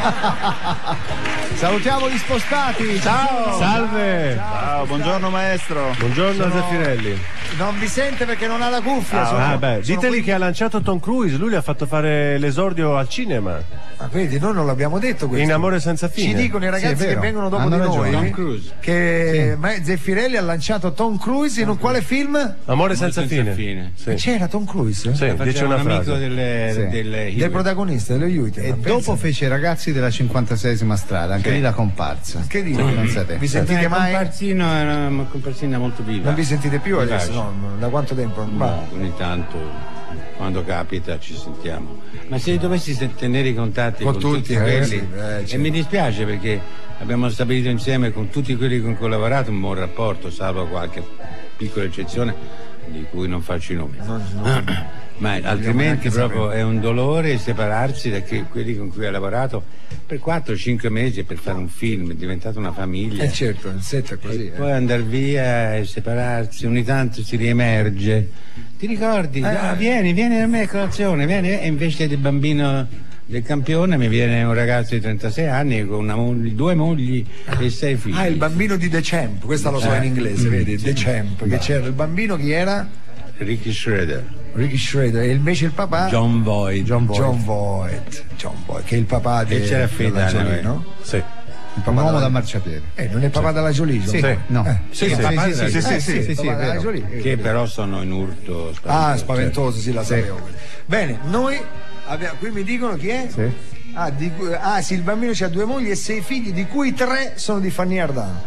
Salutiamo gli spostati. Ciao. Salve. Ciao, buongiorno maestro. Buongiorno Zeffirelli. Non vi sente perché non ha la cuffia. Diteli che ha lanciato Tom Cruise, lui gli ha fatto fare l'esordio al cinema. Ma vedi, noi non l'abbiamo detto questo. In Amore senza fine. Ci dicono i ragazzi che vengono dopo di noi Tom Cruise. che Zeffirelli ha lanciato Tom Cruise in quale film? Amore senza fine. Sì. C'era Tom Cruise? Sì, dice una frase. Del protagonista, dello Yuite. E dopo fece I ragazzi della 56esima strada, anche lì la comparsa. Che dico? Vi sentite mai? Comparsina molto viva. Non vi sentite più adesso? No, da quanto tempo? No, ogni tanto. Quando capita ci sentiamo, ma se dovessi tenere i contatti con tutti quelli e mi dispiace perché abbiamo stabilito insieme con tutti quelli con cui ho lavorato un buon rapporto, salvo qualche piccola eccezione, di cui non faccio i nomi. Ma altrimenti proprio è un dolore separarsi da quelli con cui ha lavorato per 4-5 mesi per fare un film, è diventata una famiglia. Certo, il set è così. E poi andare via e separarsi, ogni tanto si riemerge. Ti ricordi? Vieni a me a colazione, vieni. E invece del bambino del campione mi viene un ragazzo di 36 anni con 2 mogli e 6 figli. Il bambino di The Champ, questa lo so in inglese, vedi? The Champ, che c'era il bambino, chi era? Ricky Schroeder. E invece il papà? John Voight, che è il papà di della Jolie, no? Sì. Un uomo da marciapiede. Non è il papà della Jolie? Sì. No. Sì, è vero. Che però sono in urto spaventoso. Spaventoso, sì, la sapevo. Bene, noi abbiamo, qui mi dicono chi è? Sì. Sì, il bambino ha 2 mogli e 6 figli, di cui 3 sono di Fanny Ardant.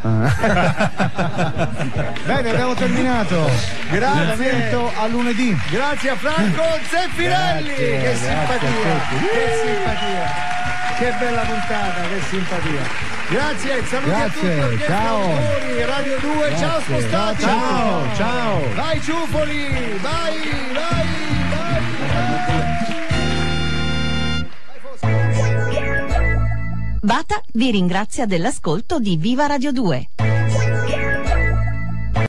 Bene, abbiamo terminato. Grazie. A lunedì. Grazie a Franco Zeffirelli. Che simpatia. Che bella puntata, che simpatia. Grazie, saluti a tutti. Ciao. Radio 2, ciao Spostacci. Ciao. Vai Ciuffoli, vai. Bata vi ringrazia dell'ascolto di Viva Radio 2.